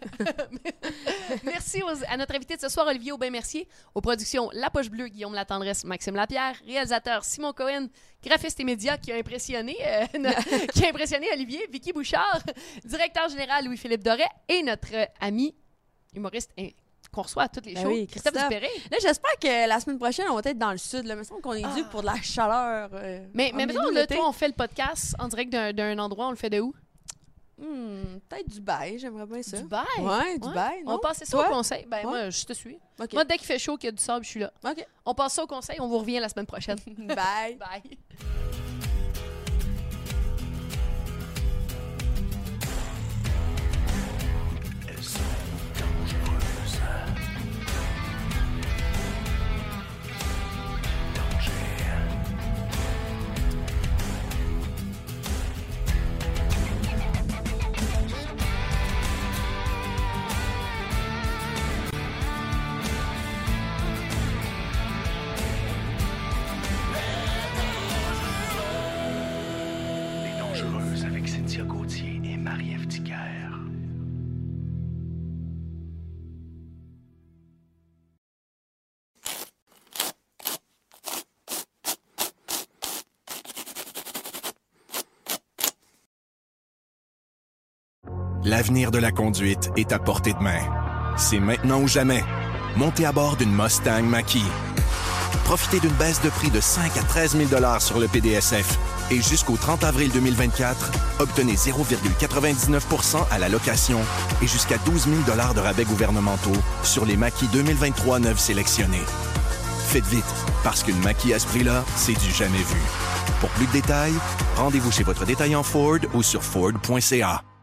Merci à notre invité de ce soir, Olivier Aubin-Mercier. Aux productions La Poche Bleue, Guillaume Latendresse, Maxime Lapierre. Réalisateur Simon Cohen. Graphiste et média qui a impressionné Olivier. Vicky Bouchard. Directeur général Louis-Philippe Doré. Et notre ami humoriste qu'on reçoit à toutes les shows, oui, Christophe Dupéré. Là, j'espère que la semaine prochaine, on va être dans le sud. Là. Il me semble qu'on est dû pour de la chaleur. Mais mettons, là, toi, on fait le podcast en direct d'un endroit. On le fait de où? Peut-être Dubaï, j'aimerais bien ça. Dubaï? Ouais, Dubaï. Non? On passe ça au conseil. Ben, moi, je te suis. Okay. Moi, dès qu'il fait chaud, qu'il y a du sable, je suis là. OK. On passe ça au conseil. On vous revient la semaine prochaine. Bye. Bye. Avec Cynthia Gauthier et Marie-Ève Dicker. L'avenir de la conduite est à portée de main. C'est maintenant ou jamais. Montez à bord d'une Mustang Mach-E. Profitez d'une baisse de prix de 5 à 13 000 $ sur le PDSF. Et jusqu'au 30 avril 2024, obtenez 0,99 % à la location et jusqu'à 12 000 $ de rabais gouvernementaux sur les Mach-E 2023 neuves sélectionnés. Faites vite, parce qu'une Mach-E à ce prix-là, c'est du jamais vu. Pour plus de détails, rendez-vous chez votre détaillant Ford ou sur Ford.ca.